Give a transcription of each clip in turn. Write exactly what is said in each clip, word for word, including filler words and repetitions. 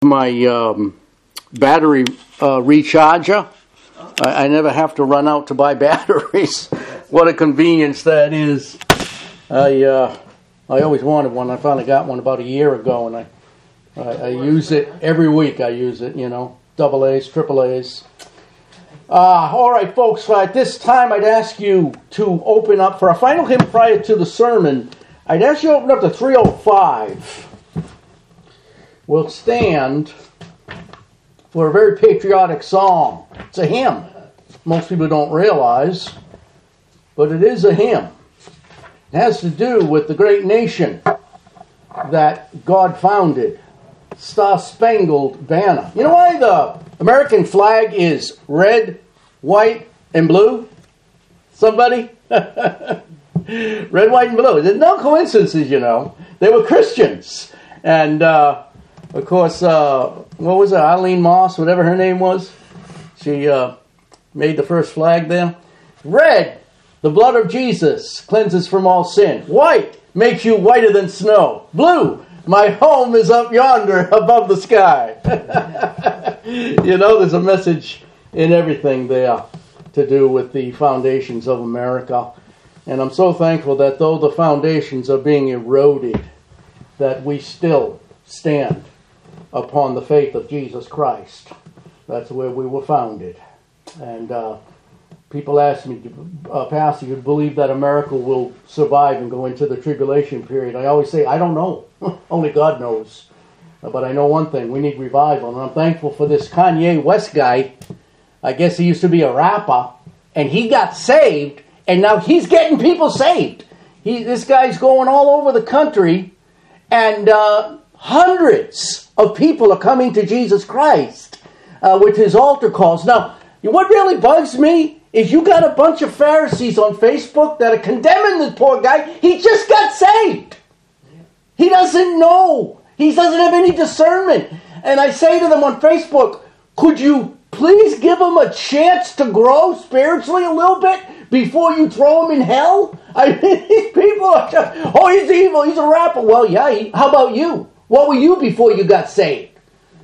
my um, battery uh, recharger. I, I never have to run out to buy batteries. What a convenience that is. I uh, I always wanted one. I finally got one about a year ago, and I, I, I use it every week. I use it, you know, double A's, triple A's. Uh, all right, folks, at this time I'd ask you to open up, for our final hymn prior to the sermon, I'd ask you to open up to three oh five. We'll stand for a very patriotic song. It's a hymn. Most people don't realize, but it is a hymn. It has to do with the great nation that God founded, Star-Spangled Banner. You know why the American flag is red, white, and blue? Somebody? Red, white, and blue. There's no coincidences, you know. They were Christians. And, uh, of course, uh, what was it? Eileen Moss, whatever her name was. She uh, made the first flag there. Red, the blood of Jesus cleanses from all sin. White makes you whiter than snow. Blue, my home is up yonder above the sky. You know, there's a message in everything there to do with the foundations of America. And I'm so thankful that though the foundations are being eroded, that we still stand upon the faith of Jesus Christ. That's where we were founded. And uh, people ask me, uh, Pastor, you believe that America will survive and go into the tribulation period? I always say, I don't know. Only God knows. But I know one thing, we need revival. And I'm thankful for this Kanye West guy. I guess he used to be a rapper. And he got saved. And now he's getting people saved. He, this guy's going all over the country. And uh, hundreds of people are coming to Jesus Christ uh, with his altar calls. Now, what really bugs me is you got a bunch of Pharisees on Facebook that are condemning this poor guy. He just got saved. He doesn't know. He doesn't have any discernment. And I say to them on Facebook, could you please give him a chance to grow spiritually a little bit before you throw him in hell? I mean, these people are just, oh, he's evil, he's a rapper. Well, yeah, he, how about you? What were you before you got saved?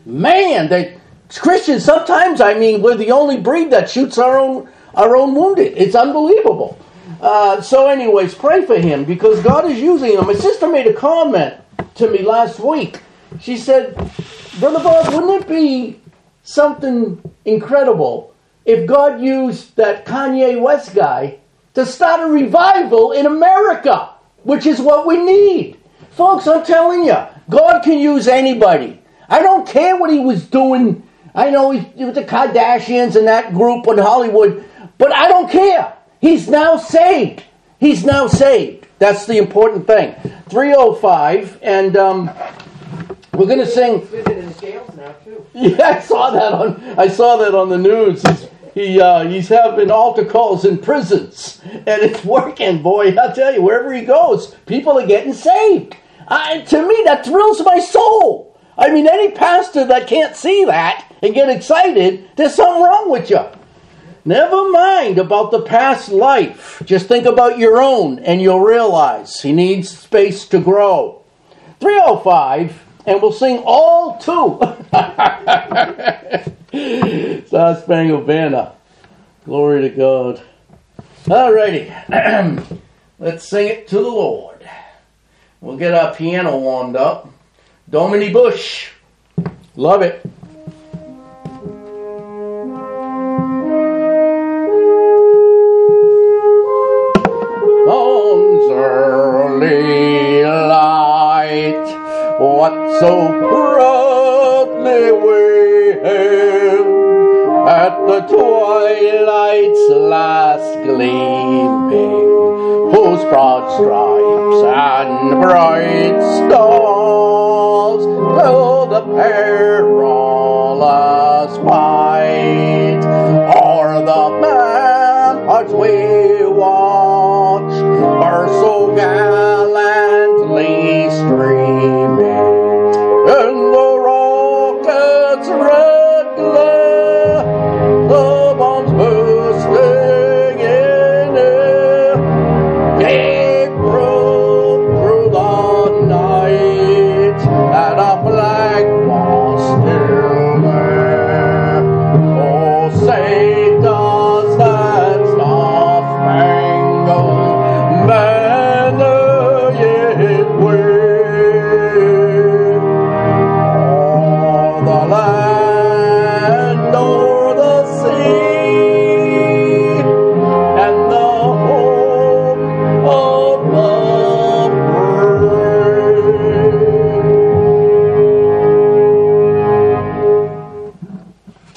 Man, they, Christians, sometimes, I mean, we're the only breed that shoots our own our own wounded. It's unbelievable. Uh, so anyways, pray for him because God is using him. My sister made a comment to me last week. She said, Brother Bob, wouldn't it be something incredible if God used that Kanye West guy to start a revival in America, which is what we need? Folks, I'm telling you, God can use anybody. I don't care what he was doing. I know he with the Kardashians and that group in Hollywood, but I don't care. He's now saved. He's now saved. That's the important thing. three oh five, and um, we're going to sing. He's living in jails now too. Yeah, I saw that on. I saw that on the news. He's, he uh, he's having altar calls in prisons, and it's working, boy. I'll tell you, wherever he goes, people are getting saved. I, to me, that thrills my soul. I mean, any pastor that can't see that and get excited, there's something wrong with you. Never mind about the past life. Just think about your own, and you'll realize he needs space to grow. three oh five, and we'll sing all two. Star-Spangled Banner. Glory to God. All righty. Let's sing it to the Lord. We'll get our piano warmed up. Domini Bush. Love it. Dawn's early light, what so proudly we hailed at the twilight's last gleaming, whose broad stripes and bright stars tell the perilous fight, o'er the ramparts we watch, are so gallantly streaming, and the rocket's red glare, the bombs bursting in air, they broke through the night, and a flag was still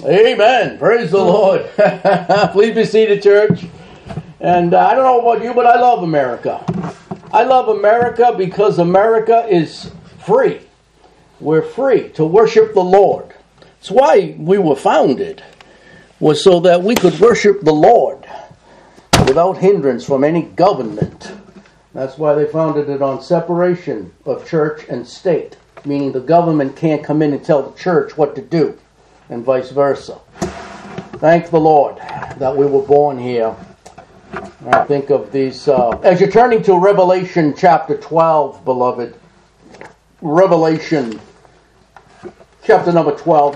Amen. Praise the Lord. Please be seated, church. And uh, I don't know about you, but I love America. I love America because America is free. We're free to worship the Lord. It's why we were founded, was so that we could worship the Lord without hindrance from any government. That's why they founded it on separation of church and state, meaning the government can't come in and tell the church what to do, and vice versa. Thank the Lord that we were born here. I think of these, uh, as you're turning to Revelation chapter twelve, beloved, Revelation chapter number twelve,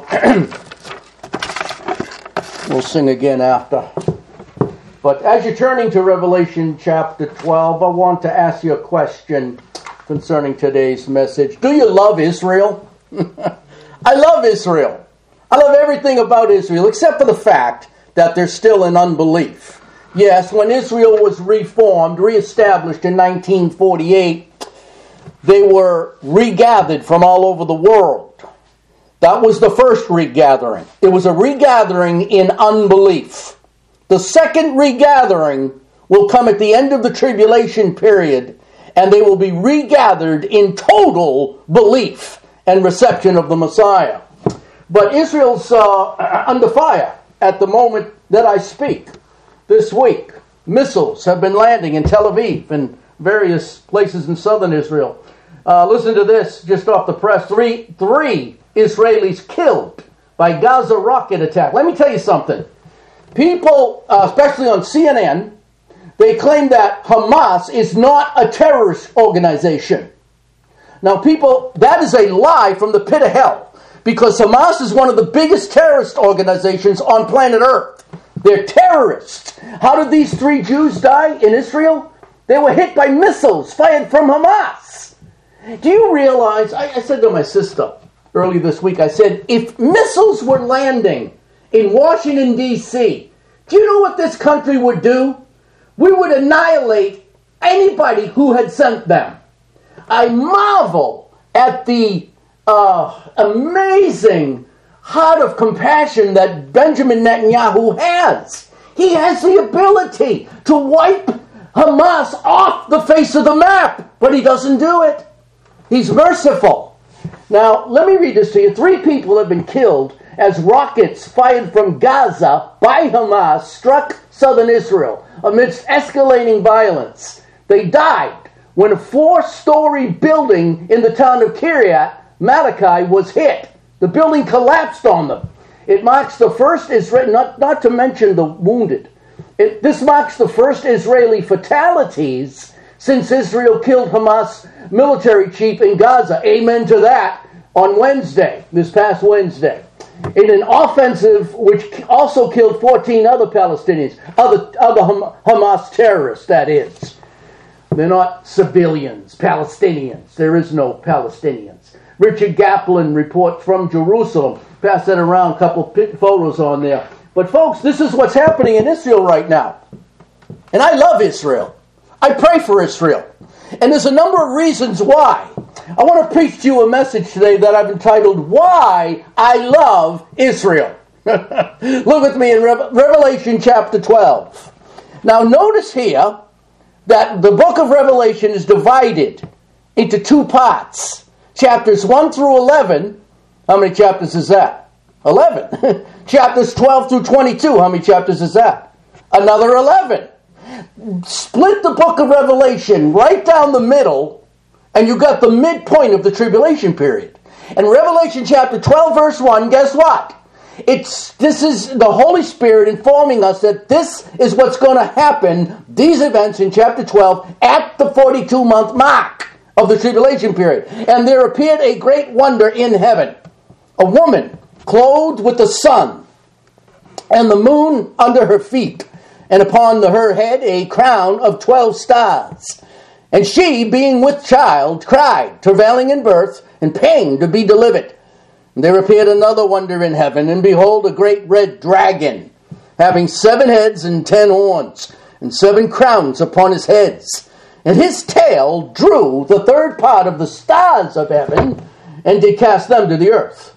we'll sing again after. But as you're turning to Revelation chapter twelve, I want to ask you a question concerning today's message. Do you love Israel? I love Israel. I love everything about Israel, except for the fact that they're still in unbelief. Yes, when Israel was reformed, reestablished in nineteen forty-eight, they were regathered from all over the world. That was the first regathering. It was a regathering in unbelief. The second regathering will come at the end of the tribulation period, and they will be regathered in total belief and reception of the Messiah. But Israel's uh, under fire at the moment that I speak. This week, missiles have been landing in Tel Aviv and various places in southern Israel. Uh, listen to this, just off the press. Three, three Israelis killed by Gaza rocket attack. Let me tell you something. People, uh, especially on C N N, they claim that Hamas is not a terrorist organization. Now, people, that is a lie from the pit of hell, because Hamas is one of the biggest terrorist organizations on planet Earth. They're terrorists. How did these three Jews die in Israel? They were hit by missiles fired from Hamas. Do you realize, I, I said to my sister early this week, I said, if missiles were landing in Washington, D C, do you know what this country would do? We would annihilate anybody who had sent them. I marvel at the uh, amazing heart of compassion that Benjamin Netanyahu has. He has the ability to wipe Hamas off the face of the map, but he doesn't do it. He's merciful. Now, let me read this to you. Three people have been killed as rockets fired from Gaza by Hamas struck southern Israel amidst escalating violence. They died when a four-story building in the town of Kiryat Malachi was hit. The building collapsed on them. It marks the first Israeli, not, not to mention the wounded. It, this marks the first Israeli fatalities since Israel killed Hamas military chief in Gaza. Amen to that. On Wednesday, this past Wednesday, in an offensive which also killed fourteen other Palestinians, other, other Hamas terrorists, that is. They're not civilians, Palestinians. There is no Palestinians. Richard Gaplin report from Jerusalem. Pass that around, a couple photos on there. But folks, this is what's happening in Israel right now. And I love Israel. I pray for Israel. And there's a number of reasons why. I want to preach to you a message today that I've entitled, Why I Love Israel. Look with me in Re- Revelation chapter twelve. Now notice here that the book of Revelation is divided into two parts. Chapters one through eleven. How many chapters is that? eleven. Chapters twelve through twenty-two. How many chapters is that? Another eleven. Split the book of Revelation right down the middle, and you got the midpoint of the tribulation period. And Revelation chapter twelve verse one, guess what? It's this is the Holy Spirit informing us that this is what's going to happen, these events in chapter twelve, at the forty-two month mark of the tribulation period. And there appeared a great wonder in heaven. A woman clothed with the sun and the moon under her feet, and upon the, her head a crown of twelve stars. And she, being with child, cried, travailing in birth, and pain to be delivered. And there appeared another wonder in heaven, and behold, a great red dragon, having seven heads and ten horns, and seven crowns upon his heads. And his tail drew the third part of the stars of heaven, and did cast them to the earth.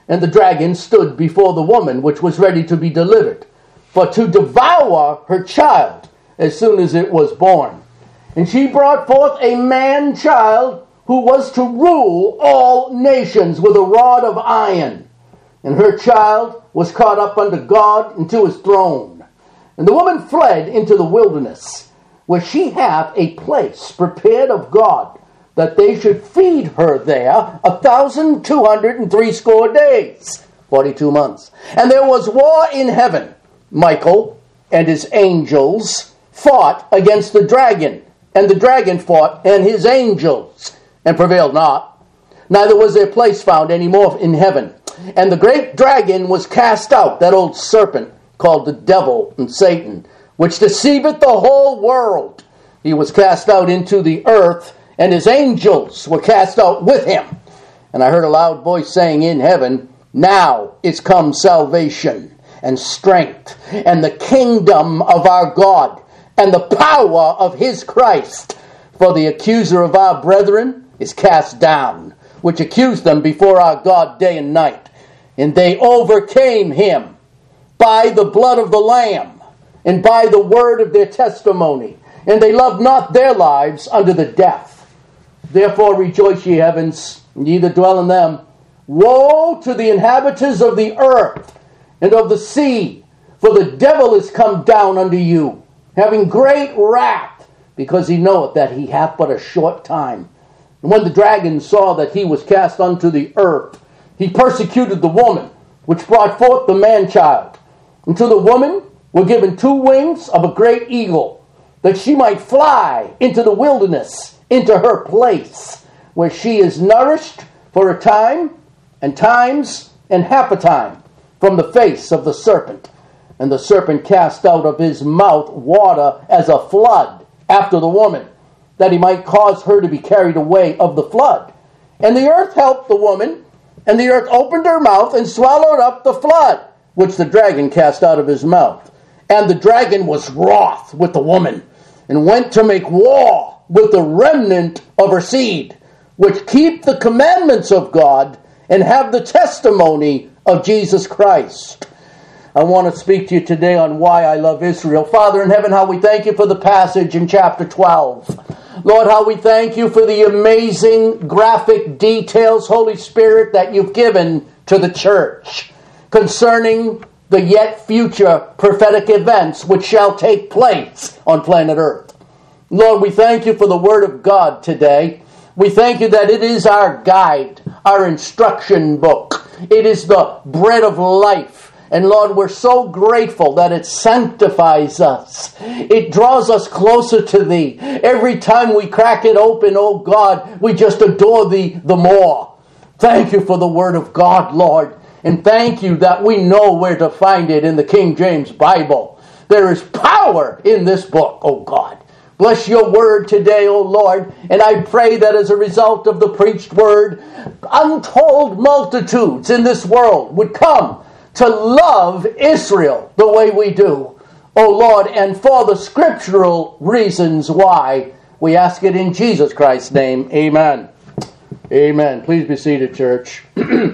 And the dragon stood before the woman, which was ready to be delivered, for to devour her child as soon as it was born. And she brought forth a man-child who was to rule all nations with a rod of iron. And her child was caught up unto God into his throne. And the woman fled into the wilderness, where she hath a place prepared of God, that they should feed her there a thousand two hundred and threescore days, forty-two months. And there was war in heaven. Michael and his angels fought against the dragon, and the dragon fought and his angels, and prevailed not. Neither was their place found any more in heaven. And the great dragon was cast out, that old serpent, called the devil and Satan, which deceiveth the whole world. He was cast out into the earth, and his angels were cast out with him. And I heard a loud voice saying in heaven, Now is come salvation and strength and the kingdom of our God and the power of his Christ. For the accuser of our brethren is cast down, which accused them before our God day and night. And they overcame him by the blood of the Lamb and by the word of their testimony. And they loved not their lives unto the death. Therefore rejoice, ye heavens, and ye that dwell in them. Woe to the inhabitants of the earth and of the sea, for the devil is come down unto you, having great wrath, because he knoweth that he hath but a short time. And when the dragon saw that he was cast unto the earth, he persecuted the woman, which brought forth the man-child. And to the woman were given two wings of a great eagle, that she might fly into the wilderness, into her place, where she is nourished for a time, and times, and half a time, from the face of the serpent. And the serpent cast out of his mouth water as a flood after the woman, that he might cause her to be carried away of the flood. And the earth helped the woman, and the earth opened her mouth and swallowed up the flood, which the dragon cast out of his mouth. And the dragon was wroth with the woman, and went to make war with the remnant of her seed, which keep the commandments of God, and have the testimony of Jesus Christ. I want to speak to you today on why I love Israel. Father in heaven, how we thank you for the passage in chapter twelve. Lord, how we thank you for the amazing graphic details, Holy Spirit, that you've given to the church concerning the yet future prophetic events which shall take place on planet Earth. Lord, we thank you for the Word of God today. We thank you that it is our guide, our instruction book. It is the bread of life. And Lord, we're so grateful that it sanctifies us. It draws us closer to Thee. Every time we crack it open, oh God, we just adore Thee the more. Thank you for the Word of God, Lord. And thank you that we know where to find it in the King James Bible. There is power in this book, oh God. Bless your word today, O Lord, and I pray that as a result of the preached word, untold multitudes in this world would come to love Israel the way we do, O Lord, and for the scriptural reasons why. We ask it in Jesus Christ's name. Amen. Amen. Please be seated, church.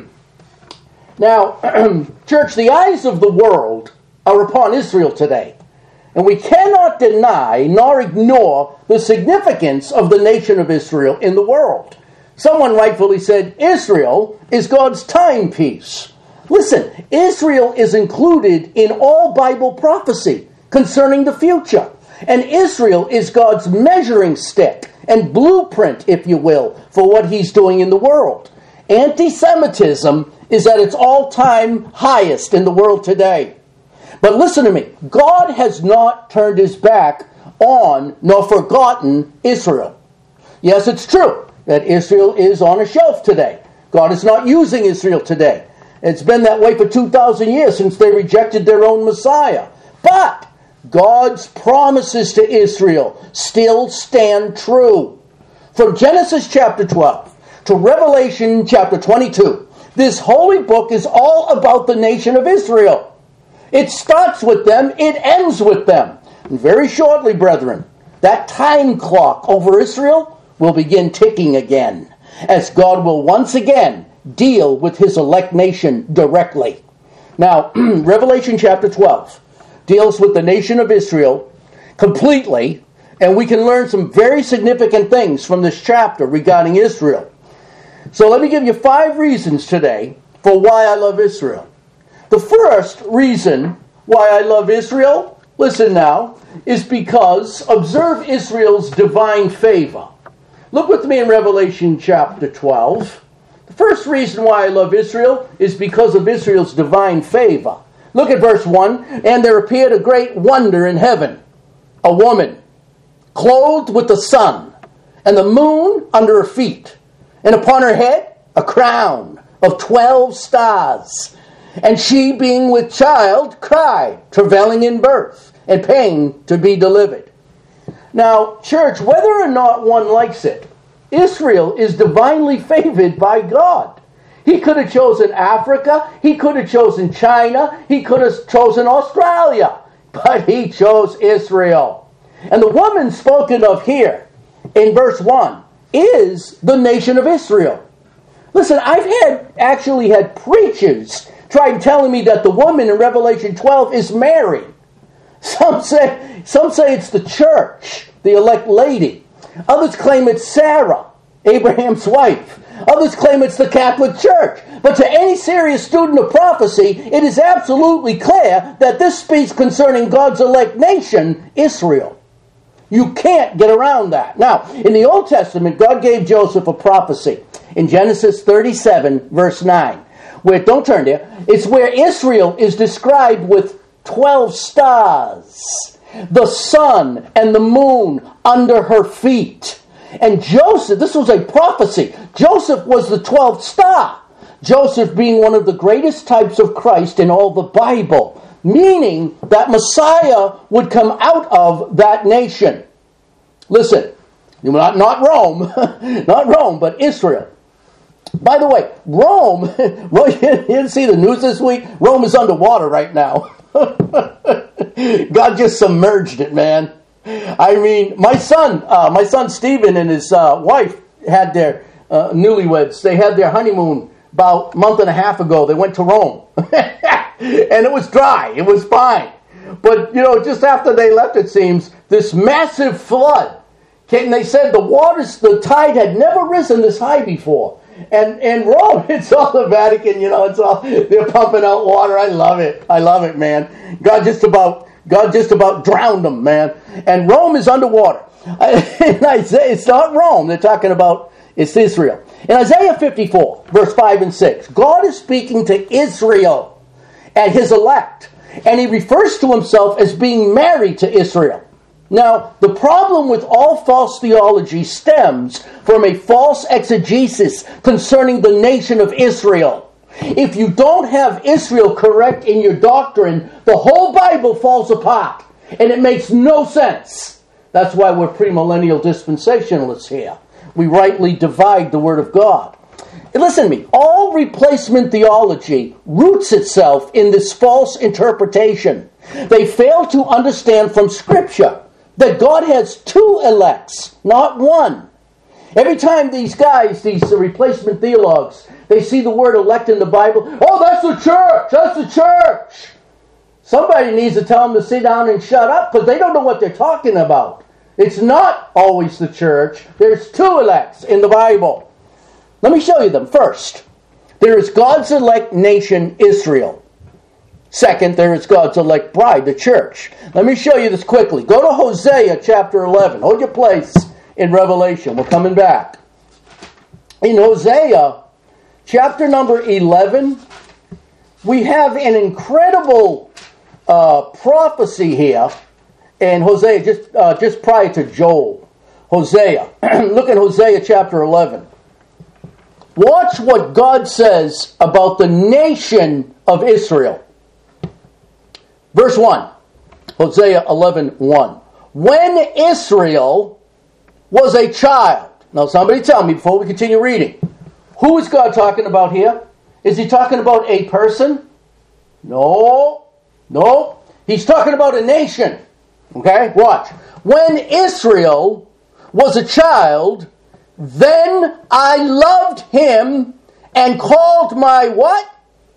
Now, church, the eyes of the world are upon Israel today. And we cannot deny nor ignore the significance of the nation of Israel in the world. Someone rightfully said, Israel is God's timepiece. Listen, Israel is included in all Bible prophecy concerning the future. And Israel is God's measuring stick and blueprint, if you will, for what he's doing in the world. Anti-Semitism is at its all-time highest in the world today. But listen to me, God has not turned his back on nor forgotten Israel. Yes, it's true that Israel is on a shelf today. God is not using Israel today. It's been that way for two thousand years since they rejected their own Messiah. But God's promises to Israel still stand true. From Genesis chapter twelve to Revelation chapter twenty-two, this holy book is all about the nation of Israel. It starts with them, it ends with them. And very shortly, brethren, that time clock over Israel will begin ticking again, as God will once again deal with his elect nation directly. Now, Revelation chapter twelve deals with the nation of Israel completely, and we can learn some very significant things from this chapter regarding Israel. So let me give you five reasons today for why I love Israel. The first reason why I love Israel, listen now, is because observe Israel's divine favor. Look with me in Revelation chapter twelve. The first reason why I love Israel is because of Israel's divine favor. Look at verse one. And there appeared a great wonder in heaven, a woman clothed with the sun, and the moon under her feet, and upon her head a crown of twelve stars. And she, being with child, cried, travailing in birth, and pain to be delivered. Now, church, whether or not one likes it, Israel is divinely favored by God. He could have chosen Africa, he could have chosen China, he could have chosen Australia, but he chose Israel. And the woman spoken of here in verse one is the nation of Israel. Listen, I've had actually had preachers tried telling me that the woman in Revelation twelve is Mary. Some say, some say it's the church, the elect lady. Others claim it's Sarah, Abraham's wife. Others claim it's the Catholic Church. But to any serious student of prophecy, it is absolutely clear that this speaks concerning God's elect nation, Israel. You can't get around that. Now, in the Old Testament, God gave Joseph a prophecy in Genesis thirty-seven, verse nine. Where, don't turn there, it's where Israel is described with twelve stars, the sun and the moon under her feet. And Joseph, this was a prophecy. Joseph was the twelfth star. Joseph being one of the greatest types of Christ in all the Bible, meaning that Messiah would come out of that nation. Listen, not, not Rome, not Rome, but Israel. By the way, Rome, you didn't see the news this week? Rome is underwater right now. God just submerged it, man. I mean, my son, uh, my son Stephen and his uh, wife had their uh, newlyweds. They had their honeymoon about a month and a half ago. They went to Rome. And it was dry. It was fine. But, you know, just after they left, it seems, this massive flood. And they said the waters, the tide had never risen this high before. And and Rome, it's all the Vatican, you know, it's all, they're pumping out water. I love it. I love it, man. God just about, God just about drowned them, man. And Rome is underwater. And Isaiah, it's not Rome. They're talking about, it's Israel. In Isaiah fifty-four, verse five and six, God is speaking to Israel and his elect. And he refers to himself as being married to Israel. Now, the problem with all false theology stems from a false exegesis concerning the nation of Israel. If you don't have Israel correct in your doctrine, the whole Bible falls apart, and it makes no sense. That's why we're premillennial dispensationalists here. We rightly divide the Word of God. And listen to me, all replacement theology roots itself in this false interpretation. They fail to understand from Scripture that God has two elects, not one. Every time these guys, these replacement theologues, they see the word elect in the Bible, oh, that's the church, that's the church. Somebody needs to tell them to sit down and shut up because they don't know what they're talking about. It's not always the church. There's two elects in the Bible. Let me show you them. First, there is God's elect nation, Israel. Second, there is God's elect bride, the church. Let me show you this quickly. Go to Hosea chapter eleven. Hold your place in Revelation. We're coming back. In Hosea chapter number eleven, we have an incredible uh, prophecy here in Hosea, just, uh, just prior to Joel. Hosea. Look at Hosea chapter eleven. Watch what God says about the nation of Israel. Verse one, Hosea eleven one. When Israel was a child. Now somebody tell me before we continue reading. Who is God talking about here? Is he talking about a person? No. No. He's talking about a nation. Okay, watch. When Israel was a child, then I loved him and called my what?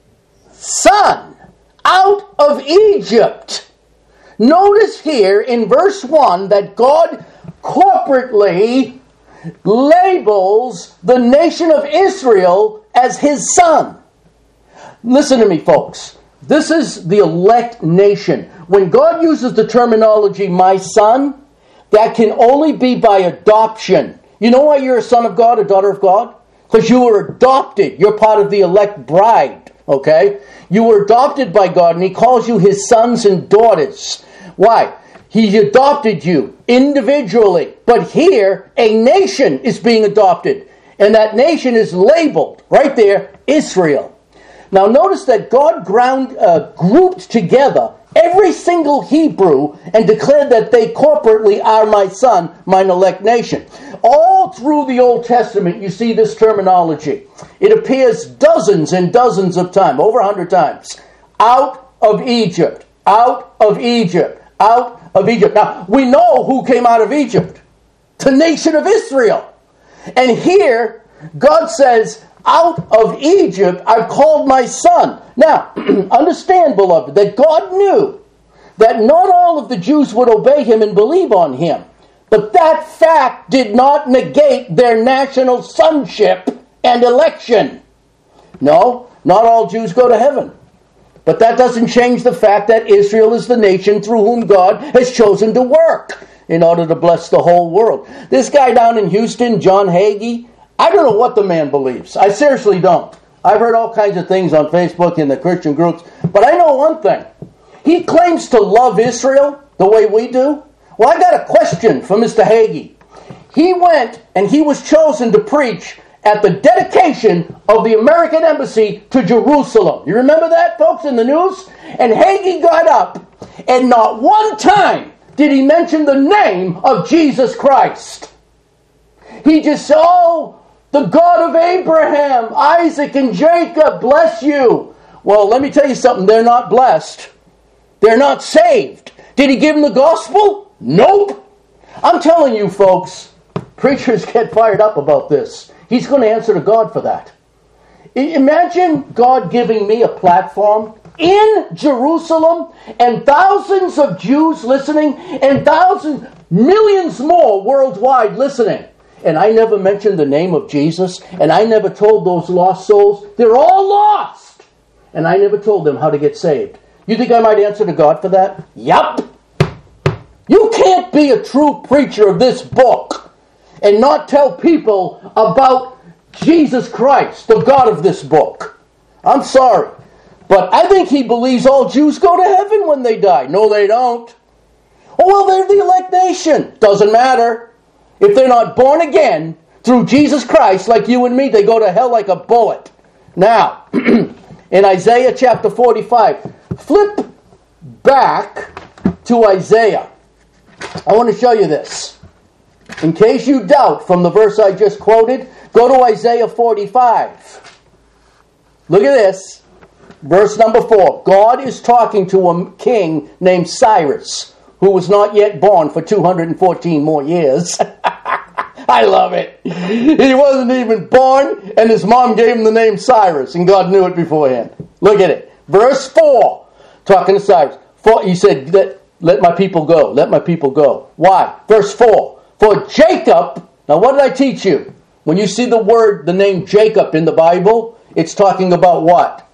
Son out of Egypt. Notice here in verse one that God corporately labels the nation of Israel as his son. Listen to me, folks. This is the elect nation. When God uses the terminology, my son, that can only be by adoption. You know why you're a son of God, a daughter of God? Because you were adopted. You're part of the elect bride, okay? You were adopted by God, and he calls you his sons and daughters. Why? He adopted you individually. But here, a nation is being adopted. And that nation is labeled, right there, Israel. Now notice that God ground, uh, grouped together every single Hebrew and declared that they corporately are my son, mine elect nation. All through the Old Testament you see this terminology. It appears dozens and dozens of times, over a hundred times. Out of Egypt, out of Egypt, out of Egypt. Now we know who came out of Egypt. The nation of Israel. And here God says, out of Egypt I've called my son. Now, understand, beloved, that God knew that not all of the Jews would obey him and believe on him. But that fact did not negate their national sonship and election. No, not all Jews go to heaven. But that doesn't change the fact that Israel is the nation through whom God has chosen to work in order to bless the whole world. This guy down in Houston, John Hagee, I don't know what the man believes. I seriously don't. I've heard all kinds of things on Facebook in the Christian groups, but I know one thing. He claims to love Israel the way we do. Well, I got a question for Mister Hagee. He went and he was chosen to preach at the dedication of the American Embassy to Jerusalem. You remember that, folks, in the news? And Hagee got up, and not one time did he mention the name of Jesus Christ. He just said, oh, the God of Abraham, Isaac, and Jacob, bless you. Well, let me tell you something. They're not blessed. They're not saved. Did he give them the gospel? Nope. I'm telling you, folks, preachers get fired up about this. He's going to answer to God for that. Imagine God giving me a platform in Jerusalem and thousands of Jews listening and thousands, millions more worldwide listening. And I never mentioned the name of Jesus, and I never told those lost souls, they're all lost. And I never told them how to get saved. You think I might answer to God for that? Yup. You can't be a true preacher of this book and not tell people about Jesus Christ, the God of this book. I'm sorry. But I think he believes all Jews go to heaven when they die. No, they don't. Oh, well, they're the elect nation. Doesn't matter. If they're not born again through Jesus Christ like you and me, they go to hell like a bullet. Now, in Isaiah chapter forty-five, flip back to Isaiah. I want to show you this. In case you doubt from the verse I just quoted, go to Isaiah forty-five. Look at this. Verse number four. God is talking to a king named Cyrus, who was not yet born for two hundred fourteen more years. I love it. He wasn't even born, and his mom gave him the name Cyrus, and God knew it beforehand. Look at it. Verse four, talking to Cyrus. For, he said, let, let my people go. Let my people go. Why? Verse four. For Jacob, now what did I teach you? When you see the word, the name Jacob in the Bible, it's talking about what?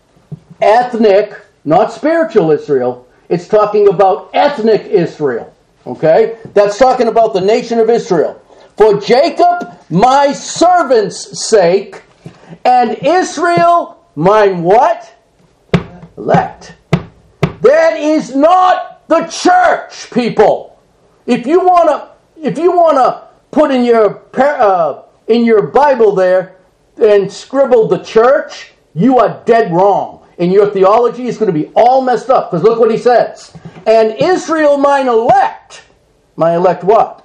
Ethnic, not spiritual Israel. It's talking about ethnic Israel. Okay? That's talking about the nation of Israel. For Jacob, my servant's sake, and Israel, mine what? Elect. That is not the church, people. If you want to, if you want to put in your uh, in your Bible there and scribble the church, you are dead wrong. And your theology is going to be all messed up. Because look what he says. And Israel, mine elect. My elect what?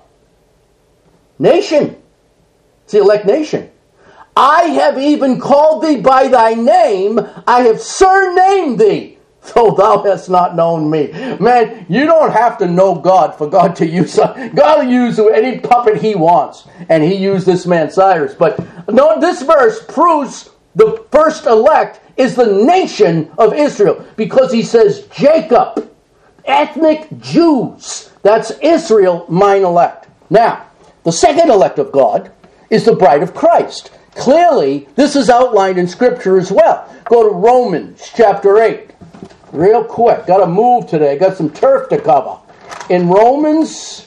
Nation. It's the elect nation. I have even called thee by thy name. I have surnamed thee, though thou hast not known me. Man, you don't have to know God for God to use. God will use any puppet he wants. And he used this man Cyrus. But no, this verse proves the first elect is the nation of Israel, because he says Jacob, ethnic Jews. That's Israel, mine elect. Now, the second elect of God is the bride of Christ. Clearly, this is outlined in Scripture as well. Go to Romans chapter eight. Real quick. Got to move today. Got some turf to cover. In Romans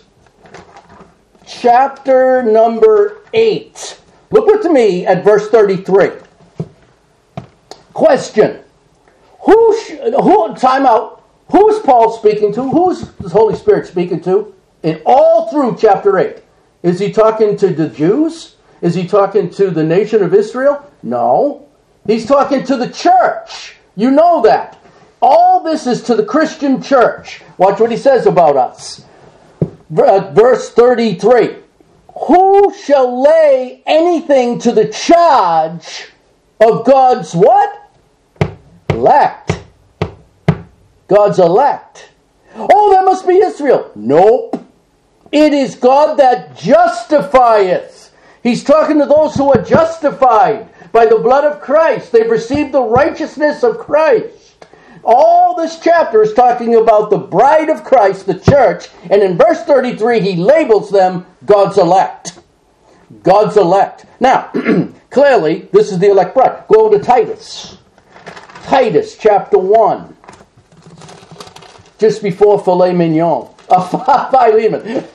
chapter number eight. Look with me at verse thirty-three. Question. Who, sh- who, time out. Who is Paul speaking to? Who is the Holy Spirit speaking to? In all through chapter eight. Is he talking to the Jews? Is he talking to the nation of Israel? No. He's talking to the church. You know that. All this is to the Christian church. Watch what he says about us. Verse thirty-three. Who shall lay anything to the charge of God's what? Elect. God's elect. Oh, that must be Israel. Nope. It is God that justifieth. He's talking to those who are justified by the blood of Christ. They've received the righteousness of Christ. All this chapter is talking about the bride of Christ, the church, and in verse thirty-three he labels them God's elect. God's elect. Now, clearly, this is the elect bride. Go to Titus. Titus chapter one. Just before filet mignon. Uh, Philemon.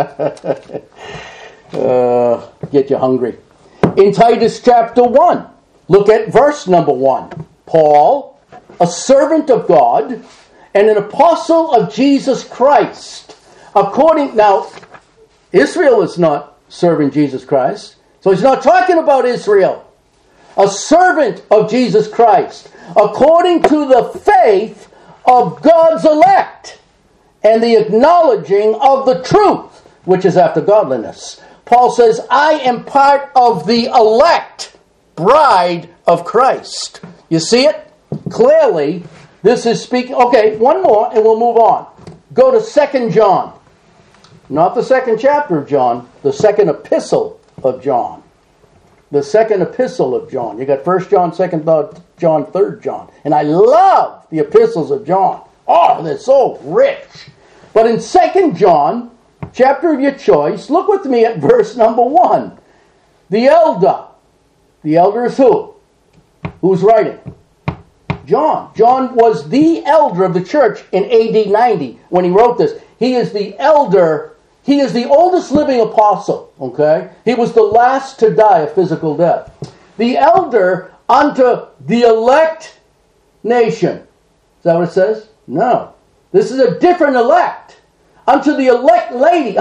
uh, get you hungry. In Titus chapter one, look at verse number one. Paul, a servant of God and an apostle of Jesus Christ. According, now, Israel is not serving Jesus Christ, so he's not talking about Israel. A servant of Jesus Christ, according to the faith of God's elect and the acknowledging of the truth, which is after godliness. Paul says, I am part of the elect bride of Christ. You see it? Clearly, this is speaking... Okay, one more and we'll move on. Go to Second John. Not the second chapter of John, the second epistle of John. The second epistle of John. You got First John, Second John, Third John. And I love the epistles of John. Oh, they're so rich. But in Second John, chapter of your choice, look with me at verse number one. The elder. The elder is who? Who's writing? John. John was the elder of the church in A D ninety when he wrote this. He is the elder. He is the oldest living apostle. Okay? He was the last to die a physical death. The elder unto the elect nation. Is that what it says? No. This is a different elect. Unto the elect lady.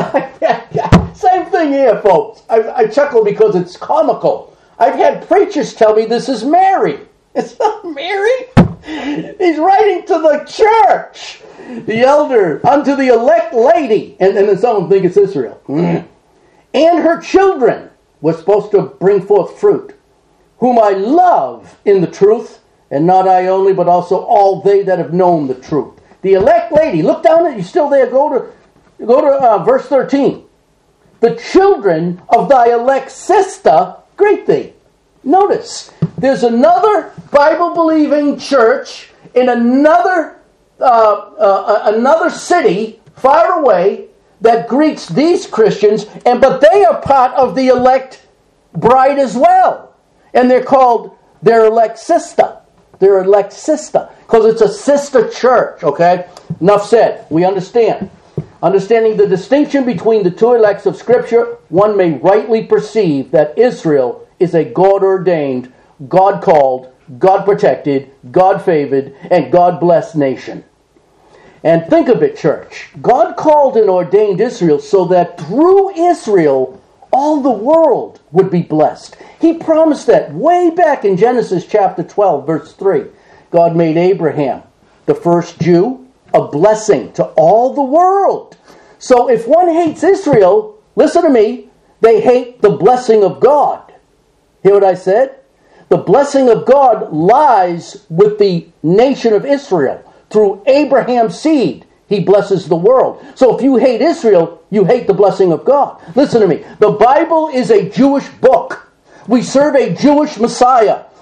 Same thing here, folks. I, I chuckle because it's comical. I've had preachers tell me this is Mary. It's not Mary. He's writing to the church. The elder, unto the elect lady. And, and then someone think it's Israel. Mm. And her children were supposed to bring forth fruit. Whom I love in the truth. And not I only, but also all they that have known the truth. The elect lady. Look down at you still there. Go to, go to uh, verse thirteen. The children of thy elect sister greet thee. Notice, there's another Bible-believing church in another uh, uh, another city far away that greets these Christians, and but they are part of the elect bride as well, and they're called their elect sister. Their elect sister, because it's a sister church. Okay, enough said. We understand. Understanding the distinction between the two elects of Scripture, one may rightly perceive that Israel is a God-ordained, God-called, God-protected, God-favored, and God-blessed nation. And think of it, church. God called and ordained Israel so that through Israel, all the world would be blessed. He promised that way back in Genesis chapter twelve, verse three. God made Abraham, the first Jew, a blessing to all the world. So if one hates Israel, listen to me, they hate the blessing of God. Hear what I said? The blessing of God lies with the nation of Israel. Through Abraham's seed, he blesses the world. So if you hate Israel, you hate the blessing of God. Listen to me. The Bible is a Jewish book. We serve a Jewish Messiah.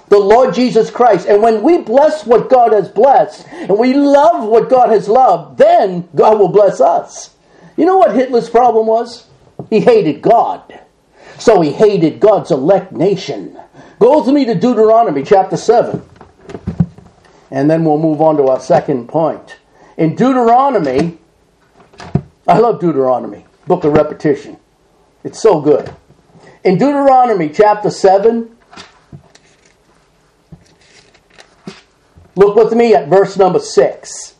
the Lord Jesus Christ. And when we bless what God has blessed, and we love what God has loved, then God will bless us. You know what Hitler's problem was? He hated God. So he hated God's elect nation. Go with me to Deuteronomy chapter seven. And then we'll move on to our second point. In Deuteronomy, I love Deuteronomy, book of repetition. It's so good. In Deuteronomy chapter seven, look with me at verse number six.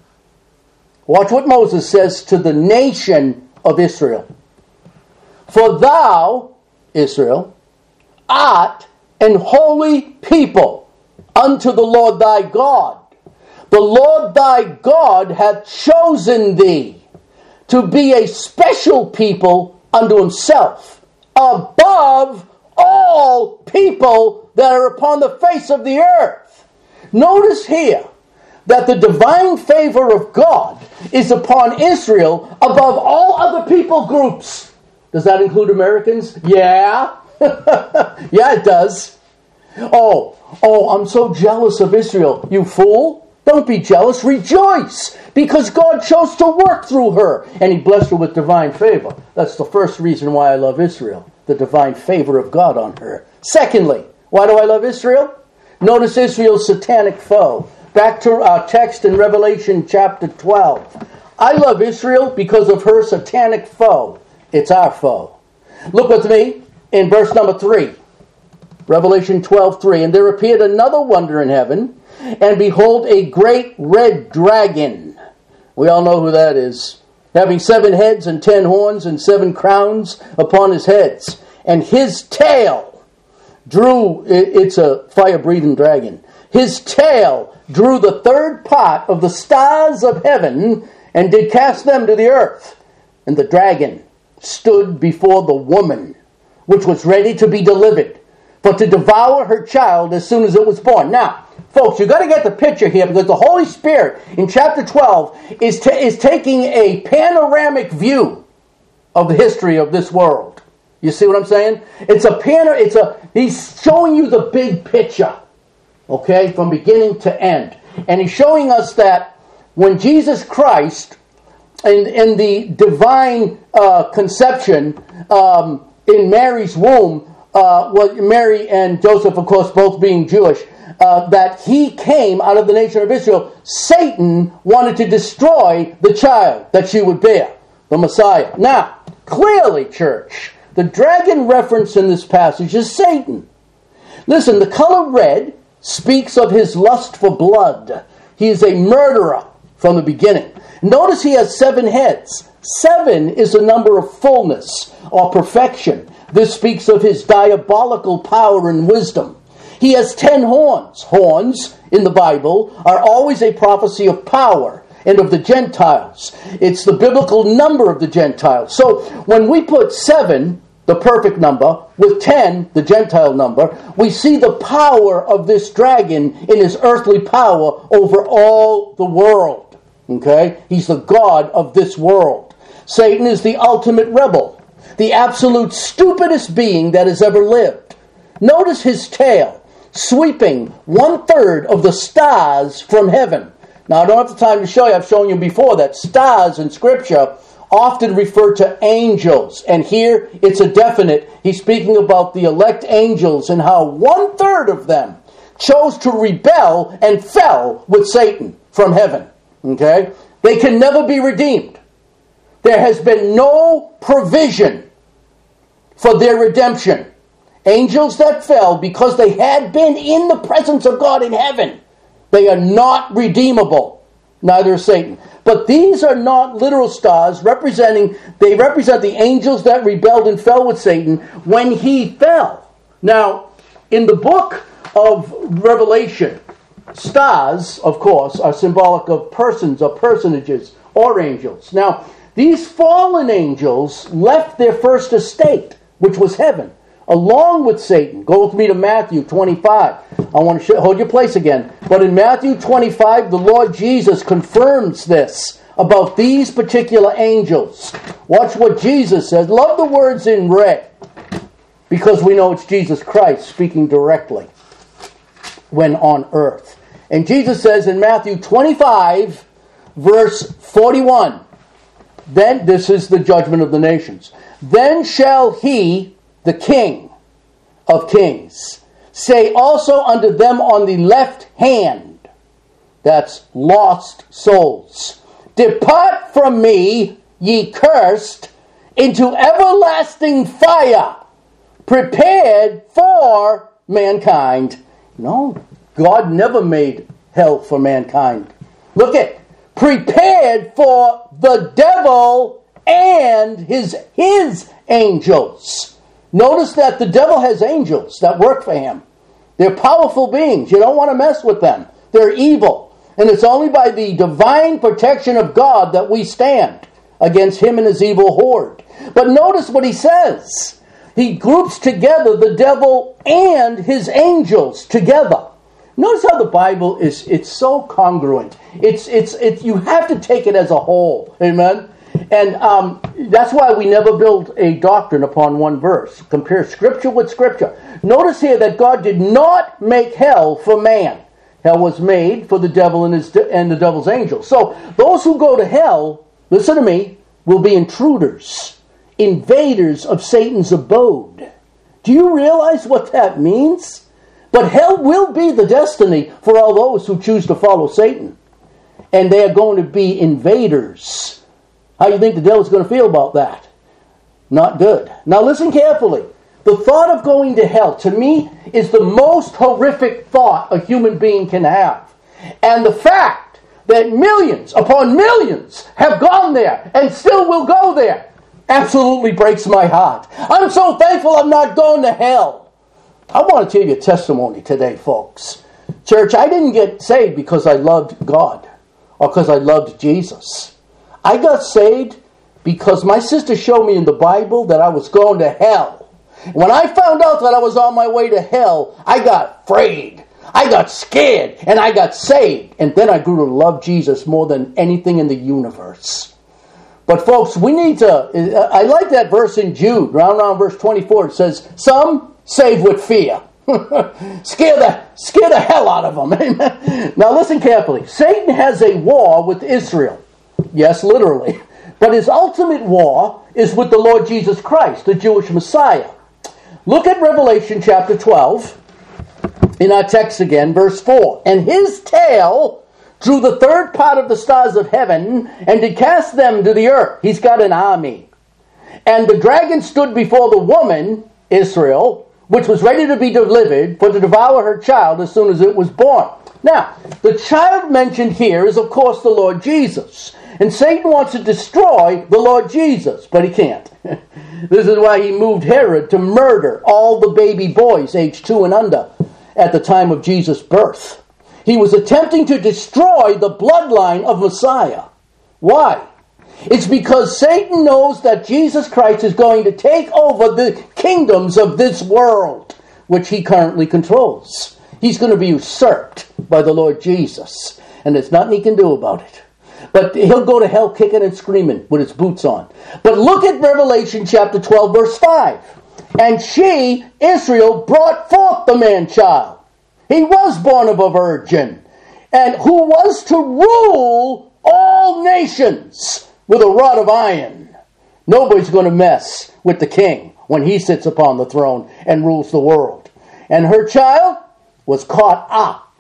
Watch what Moses says to the nation of Israel. For thou, Israel, art an holy people unto the Lord thy God. The Lord thy God hath chosen thee to be a special people unto himself, above all people that are upon the face of the earth. Notice here that the divine favor of God is upon Israel above all other people groups. Does that include Americans? Yeah. Yeah, it does. Oh, oh, I'm so jealous of Israel. You fool. Don't be jealous. Rejoice. Because God chose to work through her. And he blessed her with divine favor. That's the first reason why I love Israel. The divine favor of God on her. Secondly, why do I love Israel? Notice Israel's satanic foe. Back to our text in Revelation chapter twelve. I love Israel because of her satanic foe. It's our foe. Look with me in verse number three. Revelation twelve three. And there appeared another wonder in heaven, and behold, a great red dragon. We all know who that is. Having seven heads and ten horns and seven crowns upon his heads. And his tail drew, it's a fire-breathing dragon. His tail drew the third part of the stars of heaven and did cast them to the earth. And the dragon stood before the woman, which was ready to be delivered, but to devour her child as soon as it was born. Now, folks, you've got to get the picture here, because the Holy Spirit in chapter twelve is, ta- is taking a panoramic view of the history of this world. You see what I'm saying? It's a panor- It's a. He's showing you the big picture, okay, from beginning to end. And he's showing us that when Jesus Christ, in, in the divine uh, conception um, in Mary's womb, uh, well, Mary and Joseph, of course, both being Jewish, uh, that he came out of the nation of Israel, Satan wanted to destroy the child that she would bear, the Messiah. Now, clearly, church, the dragon reference in this passage is Satan. Listen, the color red speaks of his lust for blood. He is a murderer from the beginning. Notice he has seven heads. Seven is a number of fullness or perfection. This speaks of his diabolical power and wisdom. He has ten horns. Horns, in the Bible, are always a prophecy of power and of the Gentiles. It's the biblical number of the Gentiles. So when we put seven, the perfect number, with ten, the Gentile number, we see the power of this dragon in his earthly power over all the world. Okay? He's the God of this world. Satan is the ultimate rebel, the absolute stupidest being that has ever lived. Notice his tail, sweeping one-third of the stars from heaven. Now, I don't have the time to show you. I've shown you before that stars in Scripture often refer to angels. And here it's a definite. He's speaking about the elect angels and how one-third of them chose to rebel and fell with Satan from heaven. Okay? They can never be redeemed. There has been no provision for their redemption. Angels that fell because they had been in the presence of God in heaven, they are not redeemable. Neither is Satan. But these are not literal stars representing, they represent the angels that rebelled and fell with Satan when he fell. Now, in the book of Revelation, stars, of course, are symbolic of persons or personages or angels. Now, these fallen angels left their first estate, which was heaven, along with Satan. Go with me to Matthew twenty-five. I want to show, hold your place again. But in Matthew twenty-five, the Lord Jesus confirms this about these particular angels. Watch what Jesus says. Love the words in red, because we know it's Jesus Christ speaking directly. when on earth. And Jesus says in Matthew twenty-five, verse forty-one, then, this is the judgment of the nations, then shall he, the King of kings, say also unto them on the left hand, that's lost souls, depart from me, ye cursed, into everlasting fire, prepared for mankind. No, God never made hell for mankind. Look at, prepared for the devil and his, his angels. Notice that the devil has angels that work for him. They're powerful beings. You don't want to mess with them. They're evil. And it's only by the divine protection of God that we stand against him and his evil horde. But notice what he says. He groups together the devil and his angels together. Notice how the Bible is, it's so congruent. It's, it's, it's, you have to take it as a whole. Amen? And um, that's why we never build a doctrine upon one verse. Compare Scripture with Scripture. Notice here that God did not make hell for man. Hell was made for the devil and, his, and the devil's angels. So those who go to hell, listen to me, will be intruders, invaders of Satan's abode. Do you realize what that means? But hell will be the destiny for all those who choose to follow Satan. And they are going to be invaders. How do you think the devil's going to feel about that? Not good. Now listen carefully. The thought of going to hell, to me, is the most horrific thought a human being can have. And the fact that millions upon millions have gone there and still will go there absolutely breaks my heart. I'm so thankful I'm not going to hell. I want to tell you a testimony today, folks. Church, I didn't get saved because I loved God or because I loved Jesus. I got saved because my sister showed me in the Bible that I was going to hell. When I found out that I was on my way to hell, I got afraid. I got scared and I got saved. And then I grew to love Jesus more than anything in the universe. But folks, we need to, I like that verse in Jude, round around verse twenty-four. It says, some save with fear. scare the scare the hell out of them. Amen. Now listen carefully. Satan has a war with Israel. Yes, literally. But his ultimate war is with the Lord Jesus Christ, the Jewish Messiah. Look at Revelation chapter twelve. In our text again, verse four. And his tail drew the third part of the stars of heaven and did cast them to the earth. He's got an army. And the dragon stood before the woman, Israel, which was ready to be delivered for to devour her child as soon as it was born. Now, the child mentioned here is, of course, the Lord Jesus. And Satan wants to destroy the Lord Jesus, but he can't. This is why he moved Herod to murder all the baby boys aged two and under at the time of Jesus' birth. He was attempting to destroy the bloodline of Messiah. Why? It's because Satan knows that Jesus Christ is going to take over the kingdoms of this world, which he currently controls. He's going to be usurped by the Lord Jesus, and there's nothing he can do about it. But he'll go to hell kicking and screaming with his boots on. But look at Revelation chapter twelve, verse five. And she, Israel, brought forth the man-child. He was born of a virgin, and who was to rule all nations with a rod of iron. Nobody's going to mess with the king when he sits upon the throne and rules the world. And her child was caught up,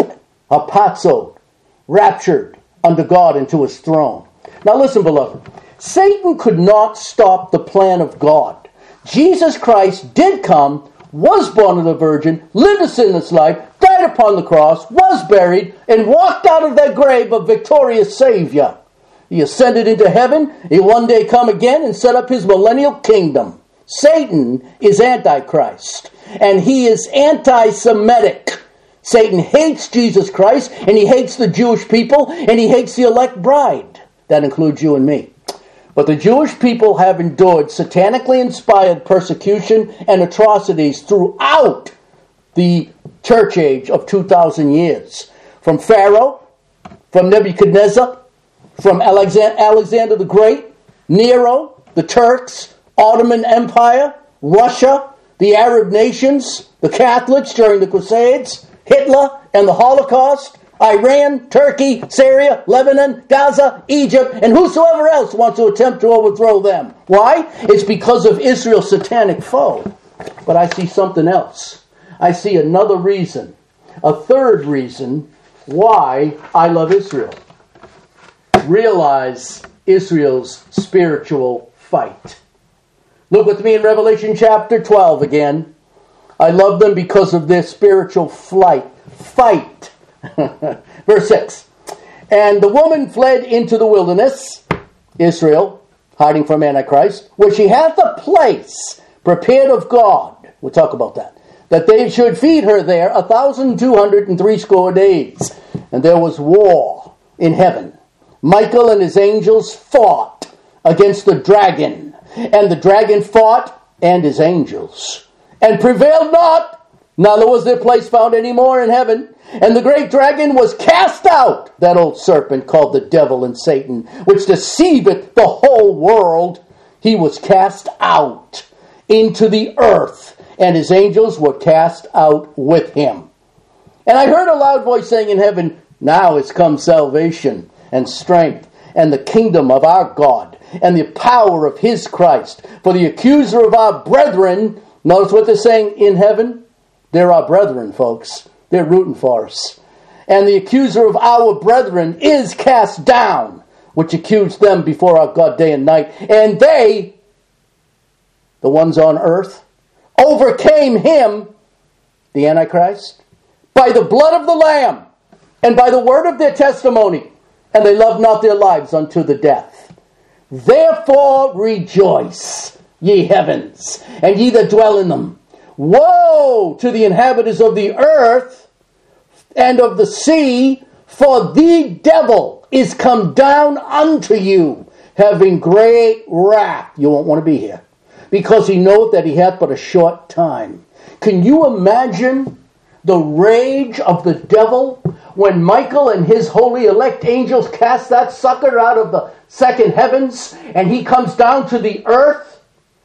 hapazo, raptured unto God into his throne. Now listen, beloved. Satan could not stop the plan of God. Jesus Christ did come, was born of the virgin, lived a sinless life, died upon the cross, was buried, and walked out of that grave a victorious Savior. He ascended into heaven. He'll one day come again and set up his millennial kingdom. Satan is Antichrist, and he is anti-Semitic. Satan hates Jesus Christ, and he hates the Jewish people, and he hates the elect bride. That includes you and me. But the Jewish people have endured satanically inspired persecution and atrocities throughout the church age of two thousand years. From Pharaoh, from Nebuchadnezzar, from Alexander the Great, Nero, the Turks, Ottoman Empire, Russia, the Arab nations, the Catholics during the Crusades, Hitler, and the Holocaust, Iran, Turkey, Syria, Lebanon, Gaza, Egypt, and whosoever else wants to attempt to overthrow them. Why? It's because of Israel's satanic foe. But I see something else. I see another reason, a third reason why I love Israel. Realize Israel's spiritual fight. Look with me in Revelation chapter twelve again. I love them because of their spiritual flight, fight. Verse six. And the woman fled into the wilderness, Israel, hiding from Antichrist, where she hath a place prepared of God. We'll talk about that. That they should feed her there a thousand two hundred and threescore days. And there was war in heaven. Michael and his angels fought against the dragon. And the dragon fought and his angels. And prevailed not. Neither was their place found any more in heaven. And the great dragon was cast out, that old serpent called the devil and Satan, which deceiveth the whole world. He was cast out into the earth, and his angels were cast out with him. And I heard a loud voice saying in heaven, now is come salvation and strength and the kingdom of our God and the power of his Christ. For the accuser of our brethren, notice what they're saying in heaven? They're our brethren, folks. They're rooting for us. And the accuser of our brethren is cast down, which accused them before our God day and night. And they, the ones on earth, overcame him, the Antichrist, by the blood of the Lamb and by the word of their testimony. And they loved not their lives unto the death. Therefore rejoice, ye heavens, and ye that dwell in them. Woe to the inhabitants of the earth and of the sea, for the devil is come down unto you, having great wrath. You won't want to be here, because he knoweth that he hath but a short time. Can you imagine the rage of the devil when Michael and his holy elect angels cast that sucker out of the second heavens and he comes down to the earth?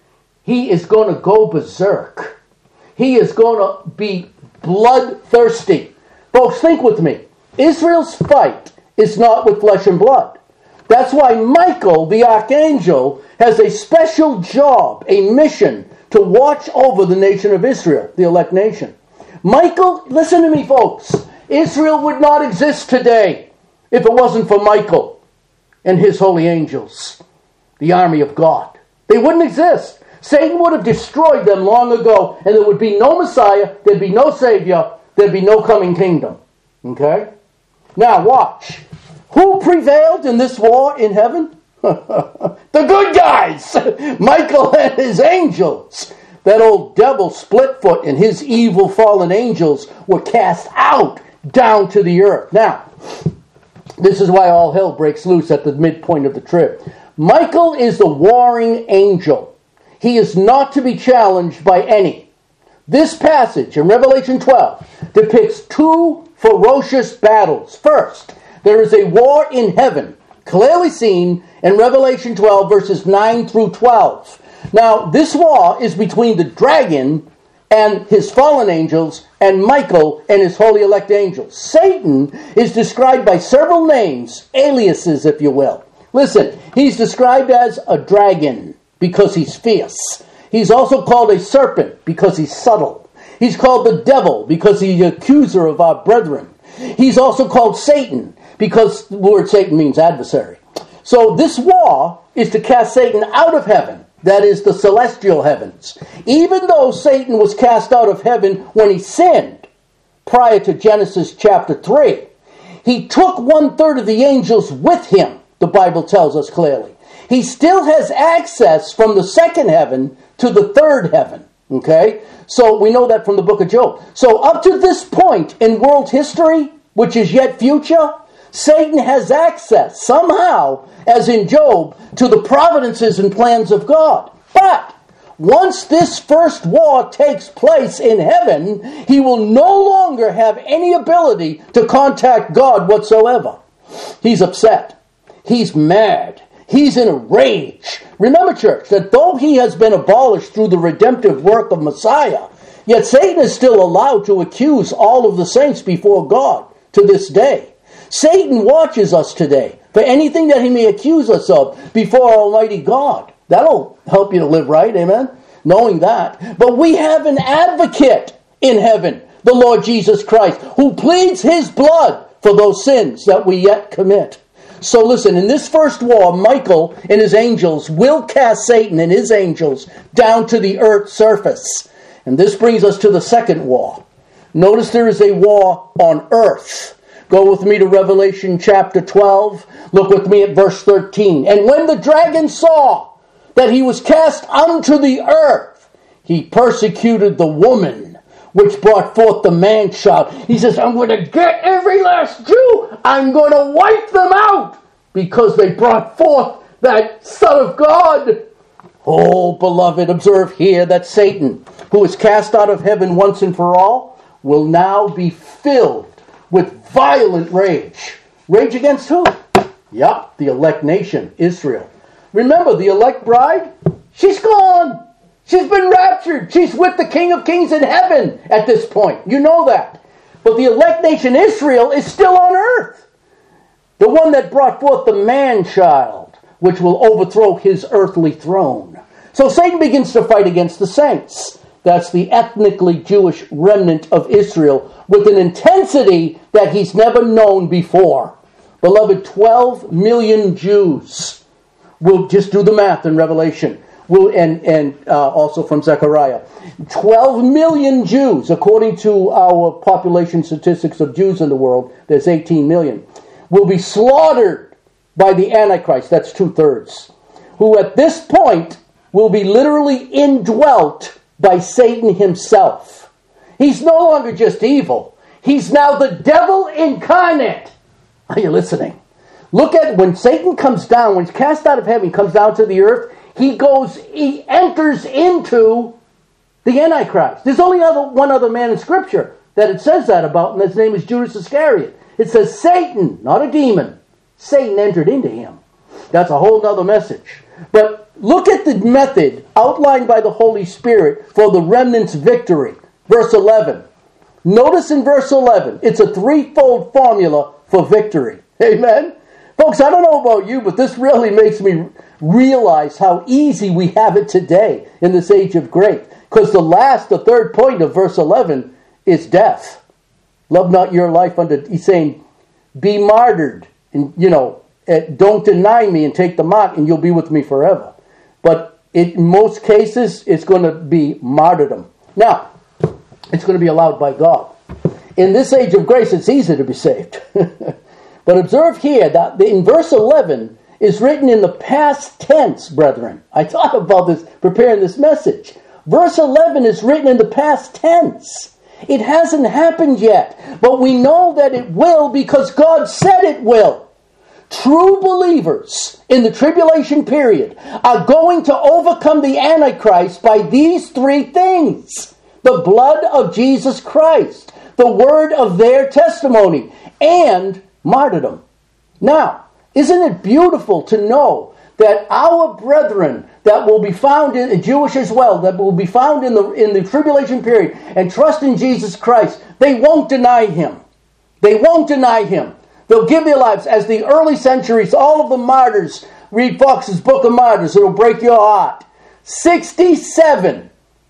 He is going to go berserk. He is going to be bloodthirsty. Folks, think with me. Israel's fight is not with flesh and blood. That's why Michael, the archangel, has a special job, a mission to watch over the nation of Israel, the elect nation. Michael, listen to me, folks. Israel would not exist today if it wasn't for Michael and his holy angels, the army of God. They wouldn't exist. Satan would have destroyed them long ago, and there would be no Messiah, there'd be no Savior, there'd be no coming kingdom. Okay? Now watch. Who prevailed in this war in heaven? The good guys! Michael and his angels. That old devil Splitfoot and his evil fallen angels were cast out down to the earth. Now, this is why all hell breaks loose at the midpoint of the trib. Michael is the warring angel. He is not to be challenged by any. This passage in Revelation twelve depicts two ferocious battles. First, there is a war in heaven, clearly seen in Revelation twelve, verses nine through twelve. Now, this war is between the dragon and his fallen angels and Michael and his holy elect angels. Satan is described by several names, aliases, if you will. Listen, he's described as a dragon because he's fierce. He's also called a serpent because he's subtle. He's called the devil because he's the accuser of our brethren. He's also called Satan because the word Satan means adversary. So this war is to cast Satan out of heaven, that is the celestial heavens. Even though Satan was cast out of heaven when he sinned, prior to Genesis chapter three, he took one third of the angels with him, the Bible tells us clearly. He still has access from the second heaven to the third heaven. Okay? So we know that from the book of Job. So up to this point in world history, which is yet future, Satan has access somehow, as in Job, to the providences and plans of God. But once this first war takes place in heaven, he will no longer have any ability to contact God whatsoever. He's upset. He's mad. He's in a rage. Remember, church, that though he has been abolished through the redemptive work of Messiah, Yet Satan is still allowed to accuse all of the saints before God to this day. Satan watches us today for anything that he may accuse us of before Almighty God. That'll help you to live right, amen? Knowing that. But we have an advocate in heaven, the Lord Jesus Christ, who pleads his blood for those sins that we yet commit. So listen, in this first war, Michael and his angels will cast Satan and his angels down to the earth's surface. And this brings us to the second war. Notice there is a war on earth. Go with me to Revelation chapter twelve. Look with me at verse thirteen. And when the dragon saw that he was cast unto the earth, he persecuted the woman which brought forth the man-child. He says, I'm going to get every last Jew. I'm going to wipe them out because they brought forth that Son of God. Oh, beloved, observe here that Satan, who is cast out of heaven once and for all, will now be filled with violent rage. Rage against who? Yup, the elect nation, Israel. Remember, the elect bride, she's gone. She's been raptured. She's with the King of Kings in heaven at this point. You know that. But the elect nation Israel is still on earth. The one that brought forth the man-child, which will overthrow his earthly throne. So Satan begins to fight against the saints. That's the ethnically Jewish remnant of Israel with an intensity that he's never known before. Beloved, twelve million Jews. We'll just do the math in Revelation. Will, and and uh, also from Zechariah. twelve million Jews, according to our population statistics of Jews in the world, there's eighteen million, will be slaughtered by the Antichrist, that's two-thirds, who at this point will be literally indwelt by Satan himself. He's no longer just evil. He's now the devil incarnate. Are you listening? Look at when Satan comes down, when he's cast out of heaven, comes down to the earth, He goes, he enters into the Antichrist. There's only other, one other man in Scripture that it says that about, and his name is Judas Iscariot. It says Satan, not a demon. Satan entered into him. That's a whole other message. But look at the method outlined by the Holy Spirit for the remnant's victory. Verse eleven. Notice in verse eleven, it's a threefold formula for victory. Amen? Folks, I don't know about you, but this really makes me realize how easy we have it today in this age of grace. Because the last, the third point of verse eleven is death. Love not your life unto, he's saying, be martyred. And, you know, don't deny me and take the mark and you'll be with me forever. But in most cases, it's going to be martyrdom. Now, it's going to be allowed by God. In this age of grace, it's easy to be saved. But observe here that in verse eleven is written in the past tense, brethren. I thought about this, preparing this message. Verse eleven is written in the past tense. It hasn't happened yet, but we know that it will because God said it will. True believers in the tribulation period are going to overcome the Antichrist by these three things. The blood of Jesus Christ, the word of their testimony, and martyrdom. Now, isn't it beautiful to know that our brethren that will be found in Jewish as well, that will be found in the in the tribulation period and trust in Jesus Christ, they won't deny him. They won't deny him. They'll give their lives as the early centuries, all of the martyrs. Read Fox's Book of Martyrs, it'll break your heart. sixty-seven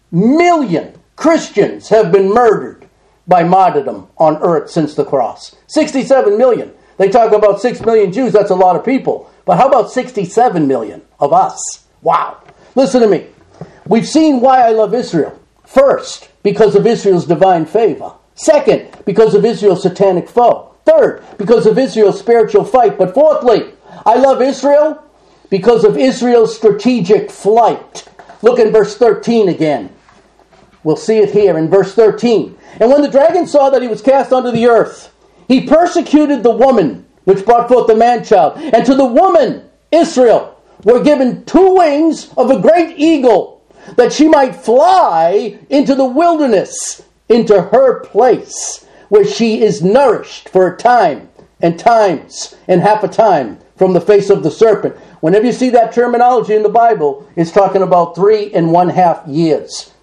million Christians have been murdered by martyrdom on earth since the cross. sixty-seven million. They talk about six million Jews, that's a lot of people. But how about sixty-seven million of us? Wow. Listen to me. We've seen why I love Israel. First, because of Israel's divine favor. Second, because of Israel's satanic foe. Third, because of Israel's spiritual fight. But fourthly, I love Israel because of Israel's strategic flight. Look in verse thirteen again. We'll see it here in verse thirteen. And when the dragon saw that he was cast unto the earth, he persecuted the woman which brought forth the man-child. And to the woman, Israel, were given two wings of a great eagle, that she might fly into the wilderness, into her place, where she is nourished for a time, and times, and half a time, from the face of the serpent. Whenever you see that terminology in the Bible, it's talking about three and one half years.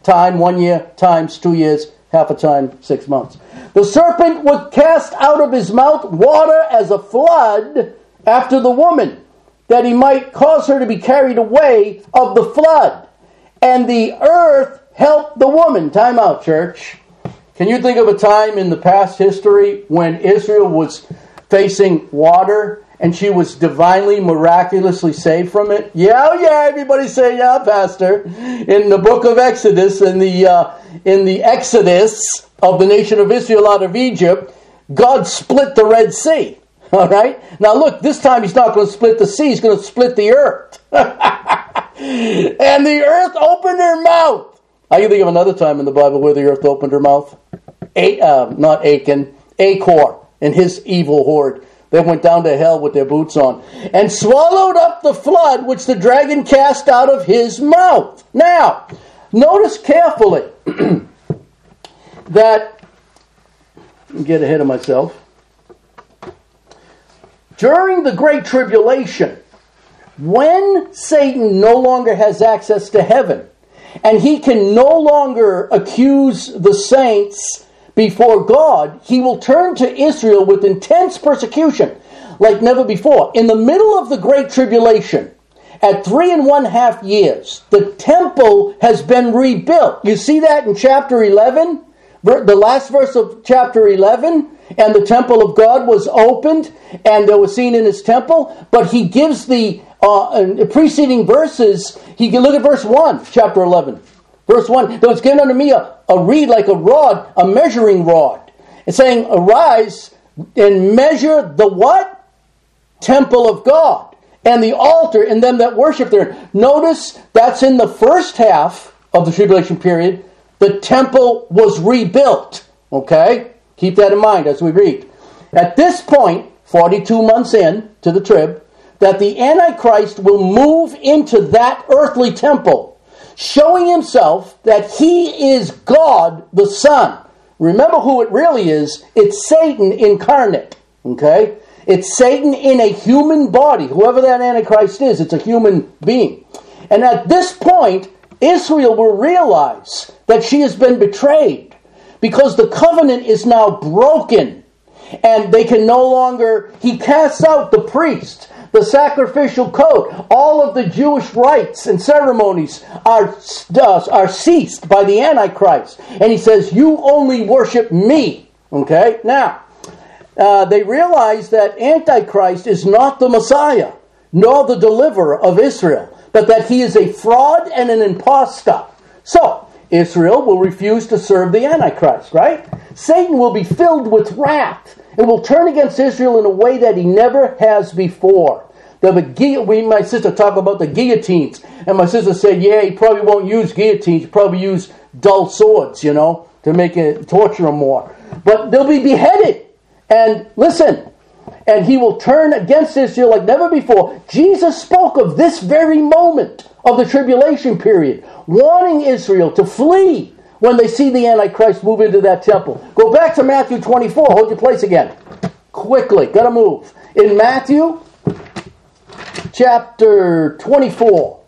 time, one year, times two years, half a time, six months. The serpent would cast out of his mouth water as a flood after the woman, that he might cause her to be carried away of the flood. And the earth helped the woman. Time out, church. Can you think of a time in the past history when Israel was facing water and she was divinely, miraculously saved from it? Yeah, oh yeah, everybody say yeah, Pastor. In the book of Exodus, in the uh, in the Exodus of the nation of Israel out of Egypt, God split the Red Sea. All right? Now look, this time he's not going to split the sea, he's going to split the earth. And the earth opened her mouth. I can think of another time in the Bible where the earth opened her mouth. A, uh, not Achan, Achor and his evil horde. They went down to hell with their boots on. And swallowed up the flood which the dragon cast out of his mouth. Now, notice carefully that, get ahead of myself. During the Great Tribulation, when Satan no longer has access to heaven, and he can no longer accuse the saints before God, he will turn to Israel with intense persecution like never before. In the middle of the Great Tribulation, at three and one half years, the temple has been rebuilt. You see that in chapter eleven? The last verse of chapter eleven, and the temple of God was opened, and there was seen in his temple. But he gives the uh, preceding verses. He can look at verse one, chapter eleven. Verse one, there was given unto me a, a reed like a rod, a measuring rod. It's saying, arise and measure the what? Temple of God, and the altar, and them that worship there. Notice that's in the first half of the tribulation period. The temple was rebuilt. Okay? Keep that in mind as we read. At this point, forty-two months in to the trib, that the Antichrist will move into that earthly temple, showing himself that he is God the Son. Remember who it really is. It's Satan incarnate. Okay? It's Satan in a human body. Whoever that Antichrist is, it's a human being. And at this point, Israel will realize that she has been betrayed, because the covenant is now broken, and they can no longer, he casts out the priest, the sacrificial code, all of the Jewish rites and ceremonies are, uh, are ceased by the Antichrist, and he says, you only worship me. Okay, now, uh, they realize that Antichrist is not the Messiah, nor the deliverer of Israel, but that he is a fraud and an impostor. So, Israel will refuse to serve the Antichrist, right? Satan will be filled with wrath and will turn against Israel in a way that he never has before. The, we, my sister talked about the guillotines, and my sister said, yeah, he probably won't use guillotines, he'll probably use dull swords, you know, to make it, torture them more. But they'll be beheaded. And listen, and he will turn against Israel like never before. Jesus spoke of this very moment of the tribulation period, warning Israel to flee when they see the Antichrist move into that temple. Go back to Matthew twenty-four. Hold your place again. Quickly. Gotta move. In Matthew chapter twenty-four.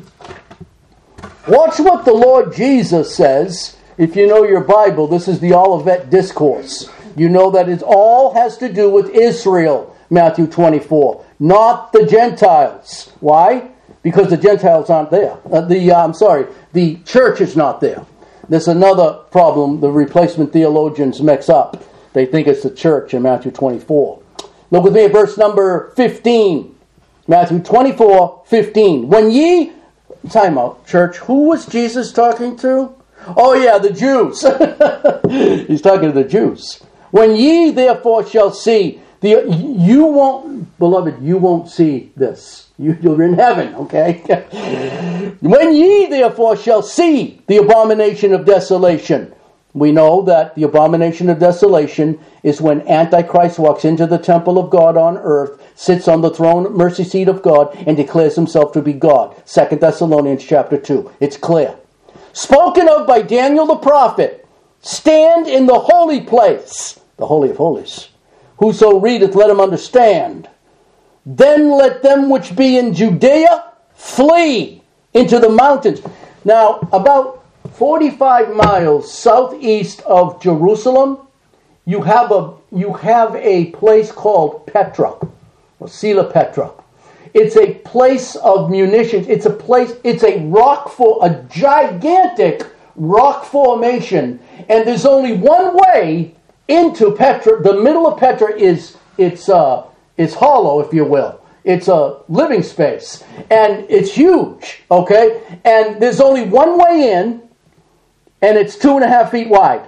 Watch what the Lord Jesus says. If you know your Bible, this is the Olivet Discourse. You know that it all has to do with Israel, Matthew twenty-four, not the Gentiles. Why? Because the Gentiles aren't there. Uh, the uh, I'm sorry, the church is not there. There's another problem the replacement theologians mix up. They think it's the church in Matthew twenty-four. Look with me at verse number fifteen. Matthew twenty-four, fifteen. When ye... Time out, church. Who was Jesus talking to? Oh yeah, the Jews. He's talking to the Jews. When ye therefore shall see... the You won't... Beloved, you won't see this. You, you're in heaven, okay? When ye therefore shall see the abomination of desolation. We know that the abomination of desolation is when Antichrist walks into the temple of God on earth, sits on the throne, mercy seat of God, and declares himself to be God. Second Thessalonians chapter two. It's clear. Spoken of by Daniel the prophet. Stand in the holy place, the Holy of Holies. Whoso readeth, let him understand. Then let them which be in Judea flee into the mountains. Now, about forty-five miles southeast of Jerusalem, you have a you have a place called Petra, or Sela Petra. It's a place of munitions. It's a place. It's a rock for a gigantic rock formation, and there's only one way into Petra. The middle of Petra is it's uh it's hollow, if you will. It's a living space, and it's huge. Okay, and there's only one way in, and it's two and a half feet wide.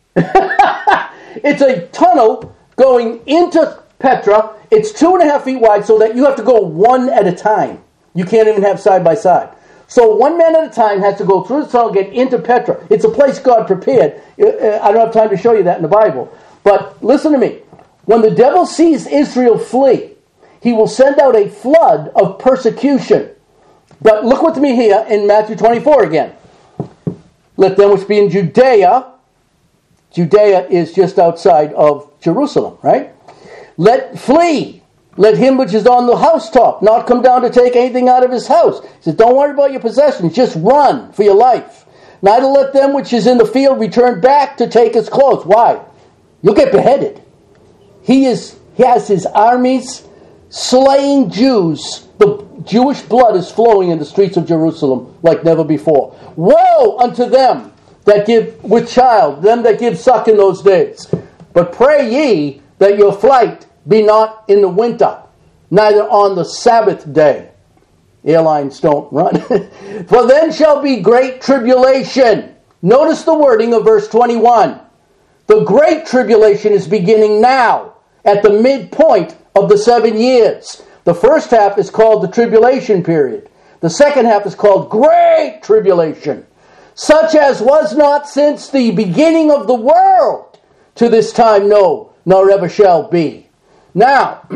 It's a tunnel going into Petra. It's two and a half feet wide, so that you have to go one at a time. You can't even have side by side. So one man at a time has to go through the tunnel, get into Petra. It's a place God prepared. I don't have time to show you that in the Bible. But listen to me. When the devil sees Israel flee, he will send out a flood of persecution. But look with me here in Matthew twenty-four again. Let them which be in Judea. Judea is just outside of Jerusalem, right? Let flee. Let him which is on the housetop not come down to take anything out of his house. He says, don't worry about your possessions. Just run for your life. Neither let them which is in the field return back to take his clothes. Why? You'll get beheaded. He is. He has his armies slaying Jews. The Jewish blood is flowing in the streets of Jerusalem like never before. Woe unto them that give with child, them that give suck in those days. But pray ye that your flight be not in the winter, neither on the Sabbath day. Airlines don't run. For then shall be great tribulation. Notice the wording of verse twenty-one. The great tribulation is beginning now, at the midpoint of the seven years. The first half is called the tribulation period. The second half is called great tribulation, such as was not since the beginning of the world to this time, no, nor ever shall be. Now,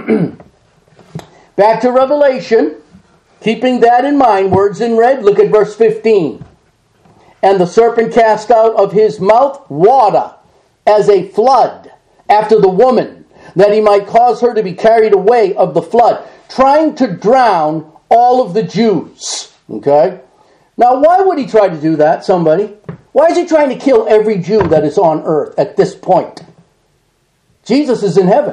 back to Revelation, keeping that in mind, words in red, look at verse fifteen. And the serpent cast out of his mouth water as a flood after the woman, that he might cause her to be carried away of the flood, trying to drown all of the Jews. Okay? Now, why would he try to do that, somebody? Why is he trying to kill every Jew that is on earth at this point? Jesus is in heaven.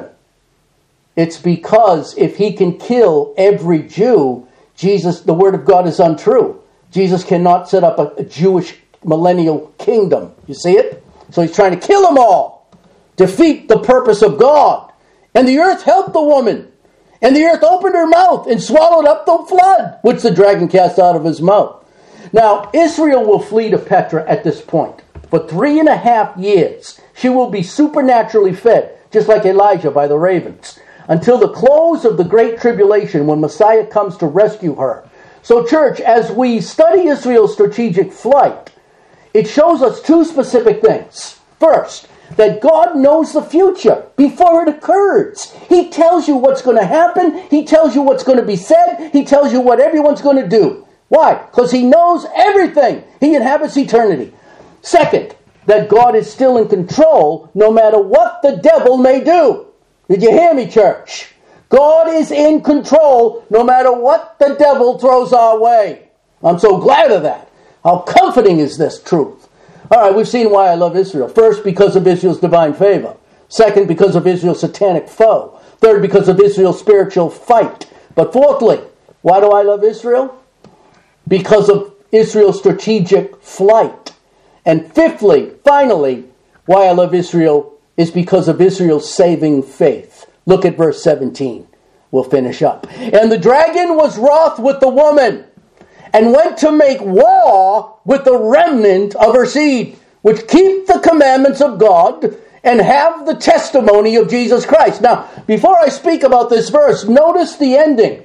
It's because if he can kill every Jew, Jesus, the word of God is untrue. Jesus cannot set up a, a Jewish millennial kingdom. You see it? So he's trying to kill them all. Defeat the purpose of God. And the earth helped the woman. And the earth opened her mouth and swallowed up the flood, which the dragon cast out of his mouth. Now, Israel will flee to Petra at this point. For three and a half years, she will be supernaturally fed, just like Elijah by the ravens, until the close of the Great Tribulation, when Messiah comes to rescue her. So, church, as we study Israel's strategic flight, it shows us two specific things. First, that God knows the future before it occurs. He tells you what's going to happen. He tells you what's going to be said. He tells you what everyone's going to do. Why? Because he knows everything. He inhabits eternity. Second, that God is still in control no matter what the devil may do. Did you hear me, church? God is in control no matter what the devil throws our way. I'm so glad of that. How comforting is this truth? All right, we've seen why I love Israel. First, because of Israel's divine favor. Second, because of Israel's satanic foe. Third, because of Israel's spiritual fight. But fourthly, why do I love Israel? Because of Israel's strategic flight. And fifthly, finally, why I love Israel is because of Israel's saving faith. Look at verse seventeen. We'll finish up. And the dragon was wroth with the woman, and went to make war with the remnant of her seed, which keep the commandments of God and have the testimony of Jesus Christ. Now, before I speak about this verse, notice the ending.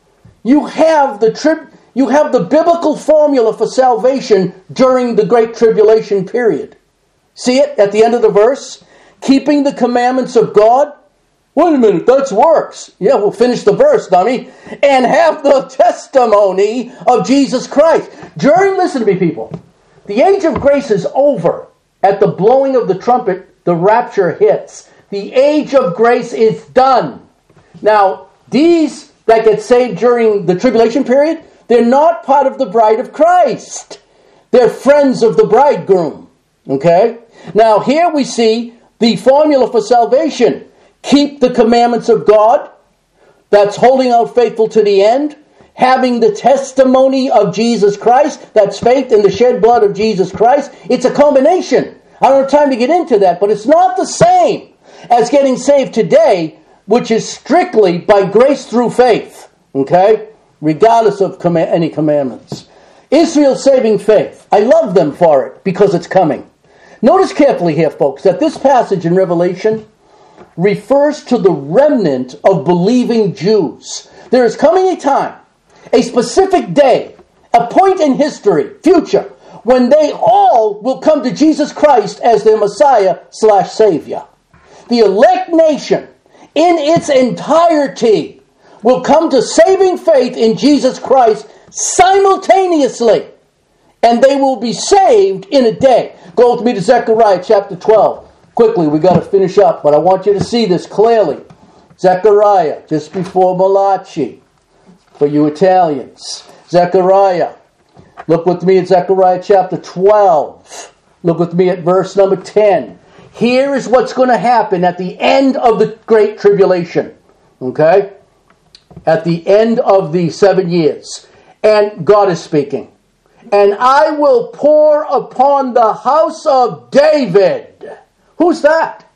You have the trib- you have the biblical formula for salvation during the Great Tribulation period. See it at the end of the verse? Keeping the commandments of God. Wait a minute, that's works. Yeah, we'll finish the verse, dummy. And have the testimony of Jesus Christ. During, listen to me, people. The age of grace is over. At the blowing of the trumpet, the rapture hits. The age of grace is done. Now, these that get saved during the tribulation period, they're not part of the bride of Christ. They're friends of the bridegroom. Okay? Now here we see the formula for salvation. Keep the commandments of God. That's holding out faithful to the end. Having the testimony of Jesus Christ. That's faith in the shed blood of Jesus Christ. It's a combination. I don't have time to get into that, but it's not the same as getting saved today, which is strictly by grace through faith. Okay? Regardless of com- any commandments. Israel's saving faith. I love them for it because it's coming. Notice carefully here, folks, that this passage in Revelation refers to the remnant of believing Jews. There is coming a time, a specific day, a point in history, future, when they all will come to Jesus Christ as their Messiah slash Savior. The elect nation in its entirety will come to saving faith in Jesus Christ simultaneously. And they will be saved in a day. Go with me to Zechariah chapter twelve. Quickly, we got to finish up, but I want you to see this clearly. Zechariah, just before Malachi, for you Italians. Zechariah. Look with me at Zechariah chapter twelve. Look with me at verse number ten. Here is what's going to happen at the end of the Great Tribulation. Okay? At the end of the seven years. And God is speaking. And I will pour upon the house of David. Who's that?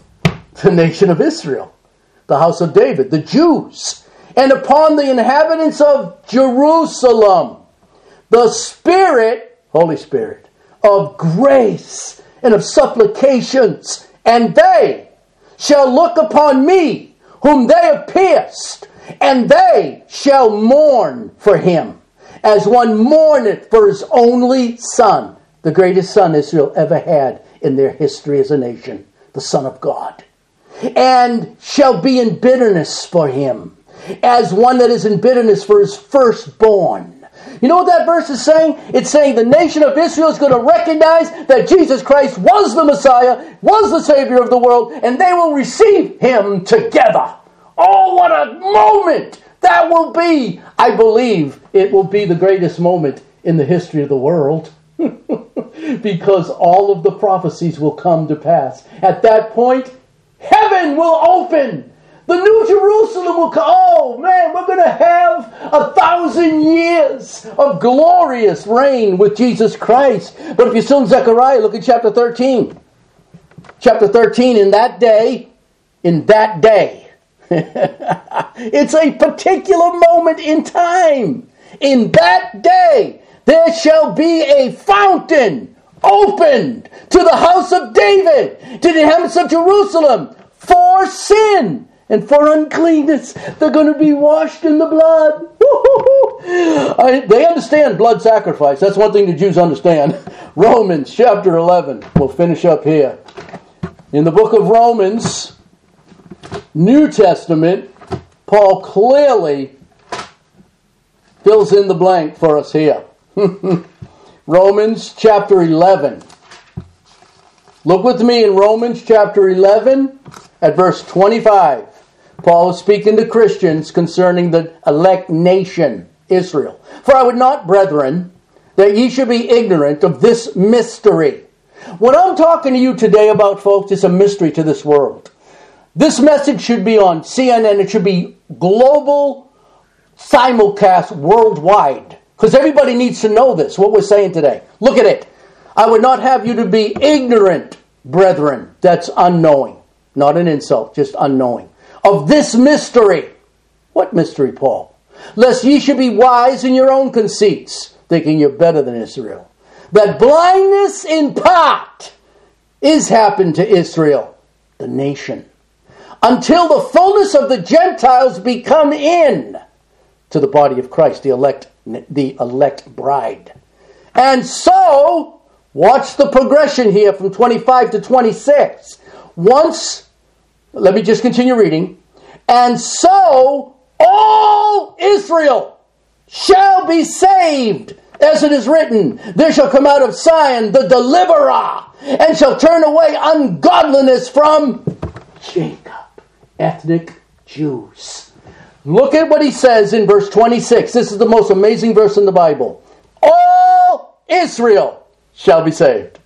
The nation of Israel. The house of David. The Jews. And upon the inhabitants of Jerusalem. The Spirit, Holy Spirit, of grace and of supplications. And they shall look upon me, whom they have pierced. And they shall mourn for him, as one mourneth for his only son, the greatest son Israel ever had in their history as a nation, the Son of God. And shall be in bitterness for him, as one that is in bitterness for his firstborn. You know what that verse is saying? It's saying the nation of Israel is going to recognize that Jesus Christ was the Messiah, was the Savior of the world, and they will receive him together. Oh, what a moment that will be! I believe it will be the greatest moment in the history of the world. Because all of the prophecies will come to pass. At that point, heaven will open. The New Jerusalem will come. Oh, man, we're going to have a thousand years of glorious reign with Jesus Christ. But if you're still in Zechariah, look at chapter thirteen. Chapter thirteen, in that day, in that day. It's a particular moment in time. In that day, there shall be a fountain opened to the house of David, to the inhabitants of Jerusalem, for sin and for uncleanness. They're going to be washed in the blood. I, they understand blood sacrifice. That's one thing the Jews understand. Romans chapter eleven. We'll finish up here. In the book of Romans, New Testament, Paul clearly fills in the blank for us here. Romans chapter eleven. Look with me in Romans chapter eleven at verse twenty-five. Paul is speaking to Christians concerning the elect nation, Israel. For I would not, brethren, that ye should be ignorant of this mystery. What I'm talking to you today about, folks, is a mystery to this world. This message should be on C N N. It should be global simulcast worldwide. Because everybody needs to know this, what we're saying today. Look at it. I would not have you to be ignorant, brethren. That's unknowing. Not an insult, just unknowing. Of this mystery. What mystery, Paul? Lest ye should be wise in your own conceits, thinking you're better than Israel. That blindness in part is happened to Israel, the nation, until the fullness of the Gentiles be come in to the body of Christ, the elect, the elect bride. And so, watch the progression here from twenty-five to twenty-six. Once, let me just continue reading. And so, all Israel shall be saved, as it is written, there shall come out of Zion the deliverer, and shall turn away ungodliness from Jacob. Ethnic Jews. Look at what he says in verse twenty-six. This is the most amazing verse in the Bible. All Israel shall be saved.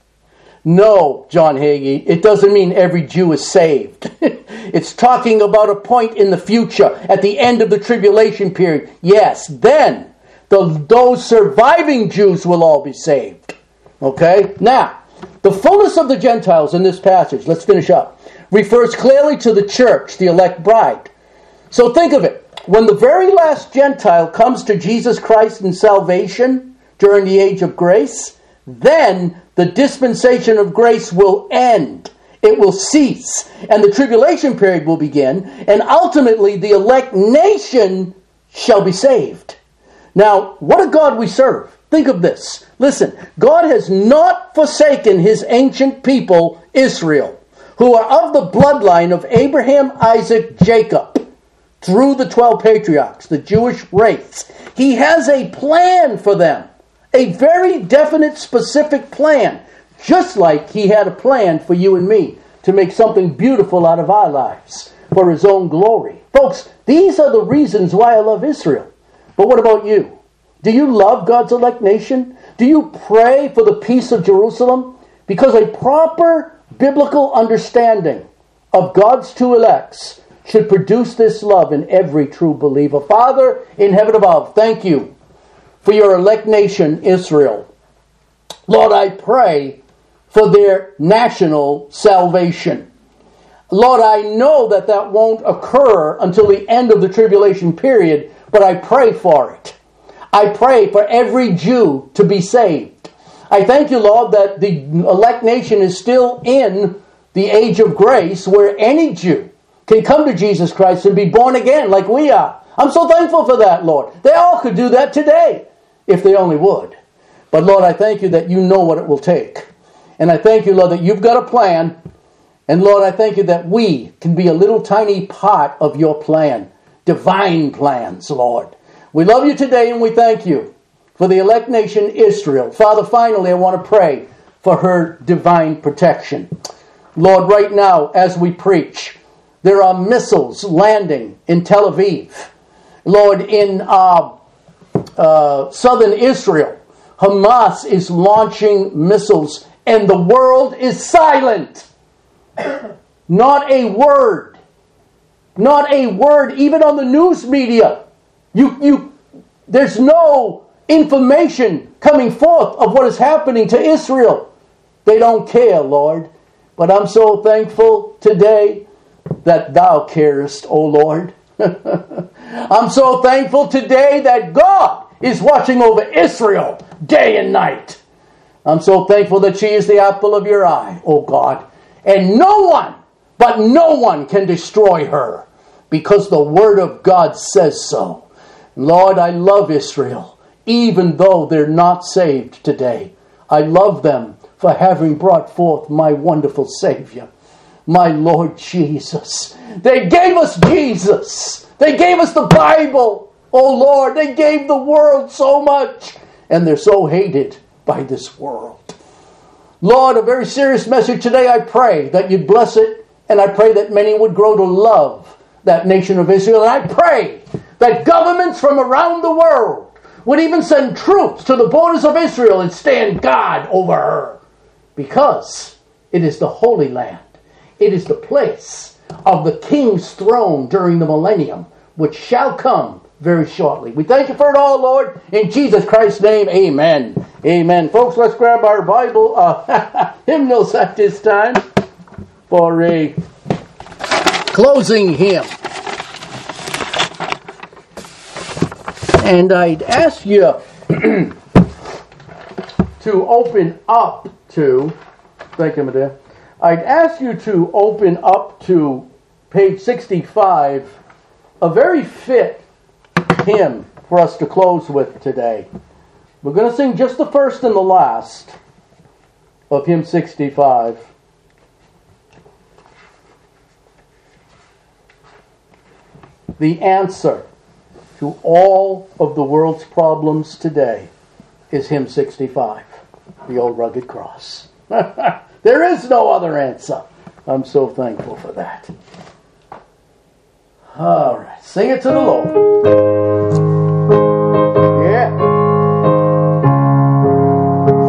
No, John Hagee, it doesn't mean every Jew is saved. It's talking about a point in the future, at the end of the tribulation period. Yes, then the, those surviving Jews will all be saved. Okay? Now, the fullness of the Gentiles in this passage, let's finish up, refers clearly to the church, the elect bride. So think of it. When the very last Gentile comes to Jesus Christ in salvation during the age of grace, then the dispensation of grace will end. It will cease. And the tribulation period will begin. And ultimately the elect nation shall be saved. Now, what a God we serve. Think of this. Listen, God has not forsaken his ancient people, Israel, who are of the bloodline of Abraham, Isaac, Jacob, through the twelve patriarchs, the Jewish race. He has a plan for them. A very definite, specific plan. Just like he had a plan for you and me to make something beautiful out of our lives for his own glory. Folks, these are the reasons why I love Israel. But what about you? Do you love God's elect nation? Do you pray for the peace of Jerusalem? Because a proper biblical understanding of God's two elects should produce this love in every true believer. Father in heaven above, thank you for your elect nation, Israel. Lord, I pray for their national salvation. Lord, I know that that won't occur until the end of the tribulation period, but I pray for it. I pray for every Jew to be saved. I thank you, Lord, that the elect nation is still in the age of grace where any Jew can come to Jesus Christ and be born again like we are. I'm so thankful for that, Lord. They all could do that today if they only would. But Lord, I thank you that you know what it will take. And I thank you, Lord, that you've got a plan. And Lord, I thank you that we can be a little tiny part of your plan. Divine plans, Lord. We love you today and we thank you for the elect nation Israel. Father, finally, I want to pray for her divine protection. Lord, right now, as we preach, there are missiles landing in Tel Aviv. Lord, in uh, uh, southern Israel, Hamas is launching missiles and the world is silent. Not a word. Not a word, even on the news media. You, you, there's no information coming forth of what is happening to Israel. They don't care, Lord. But I'm so thankful today that thou carest, O Lord. I'm so thankful today that God is watching over Israel day and night. I'm so thankful that she is the apple of your eye, O God. And no one, but no one can destroy her because the Word of God says so. Lord, I love Israel, even though they're not saved today. I love them for having brought forth my wonderful Savior, my Lord Jesus. They gave us Jesus. They gave us the Bible. Oh Lord, they gave the world so much. And they're so hated by this world. Lord, a very serious message today. I pray that you'd bless it. And I pray that many would grow to love that nation of Israel. And I pray that governments from around the world would even send troops to the borders of Israel and stand guard over her. Because it is the Holy Land. It is the place of the King's throne during the millennium, which shall come very shortly. We thank you for it all, Lord. In Jesus Christ's name, amen. Amen. Folks, let's grab our Bible uh, hymnals at this time for a closing hymn. And I'd ask you to open up to, thank you, Madam. I'd ask you to open up to page sixty-five, a very fit hymn for us to close with today. We're going to sing just the first and the last of hymn sixty-five. The answer to all of the world's problems today is hymn sixty-five, the old rugged cross. There is no other answer. I'm so thankful for that. All right, sing it to the Lord. Yeah.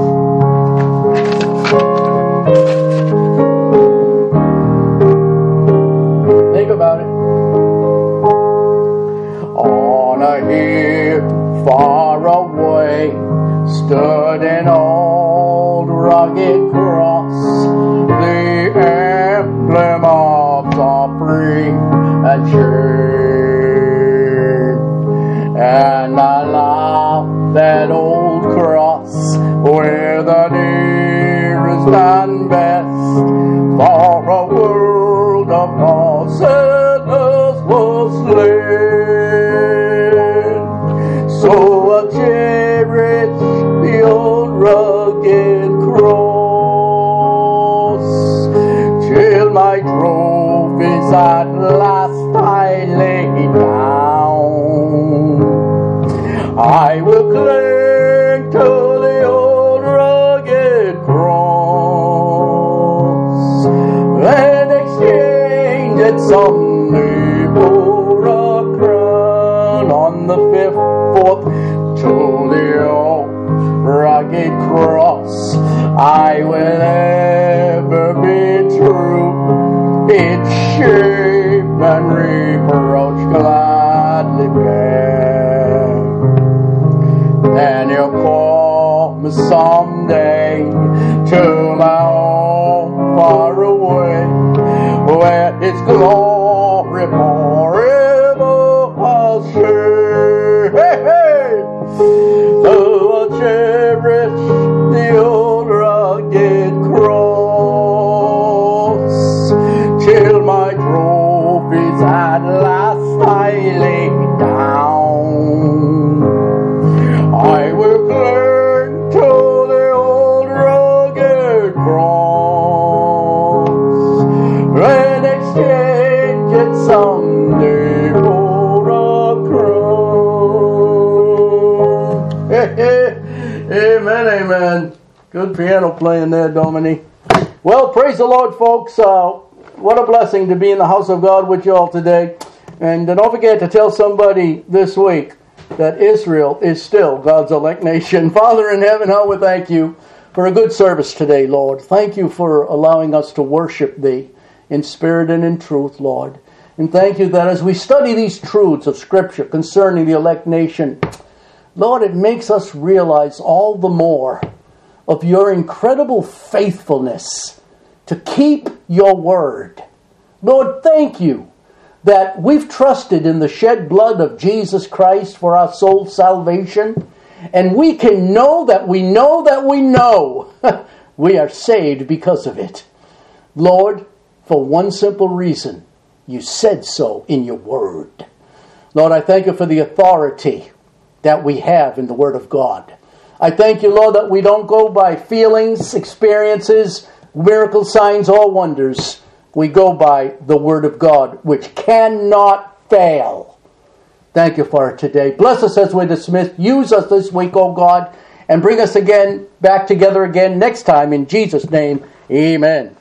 On a hill far away stood an old rugged cross, the emblem of suffering and shame. And I love that old cross where the nearest and best for a world of all sinners was slain. So I cherish the old rugged cross till my trophies at last I lay down. I will cling to the old rugged cross and exchange it someday for a crown. On the fifth, fourth, to the old rugged cross I will ever be true. Its shame and reproach gladly bear. And you'll call me someday to my home far away, where its glory forever I'll share. Hey, hey. So I'll cherish the old rugged cross till my trophies at last I lay down. I will cling to the old rugged cross and exchange it someday for a crown. Amen, amen. Good piano playing there, Dominique. Well, praise the Lord, folks. Uh, what a blessing to be in the house of God with you all today. And uh, don't forget to tell somebody this week that Israel is still God's elect nation. Father in heaven, how we thank you for a good service today, Lord. Thank you for allowing us to worship Thee in spirit and in truth, Lord. And thank you that as we study these truths of Scripture concerning the elect nation, Lord, it makes us realize all the more of your incredible faithfulness to keep your word. Lord, thank you that we've trusted in the shed blood of Jesus Christ for our soul's salvation, and we can know that we know that we know we are saved because of it. Lord, for one simple reason, you said so in your word. Lord, I thank you for the authority that we have in the Word of God. I thank you, Lord, that we don't go by feelings, experiences, miracle signs, or wonders. We go by the Word of God, which cannot fail. Thank you for it today. Bless us as we dismiss. Use us this week, O God, and bring us again back together again next time. In Jesus' name, amen.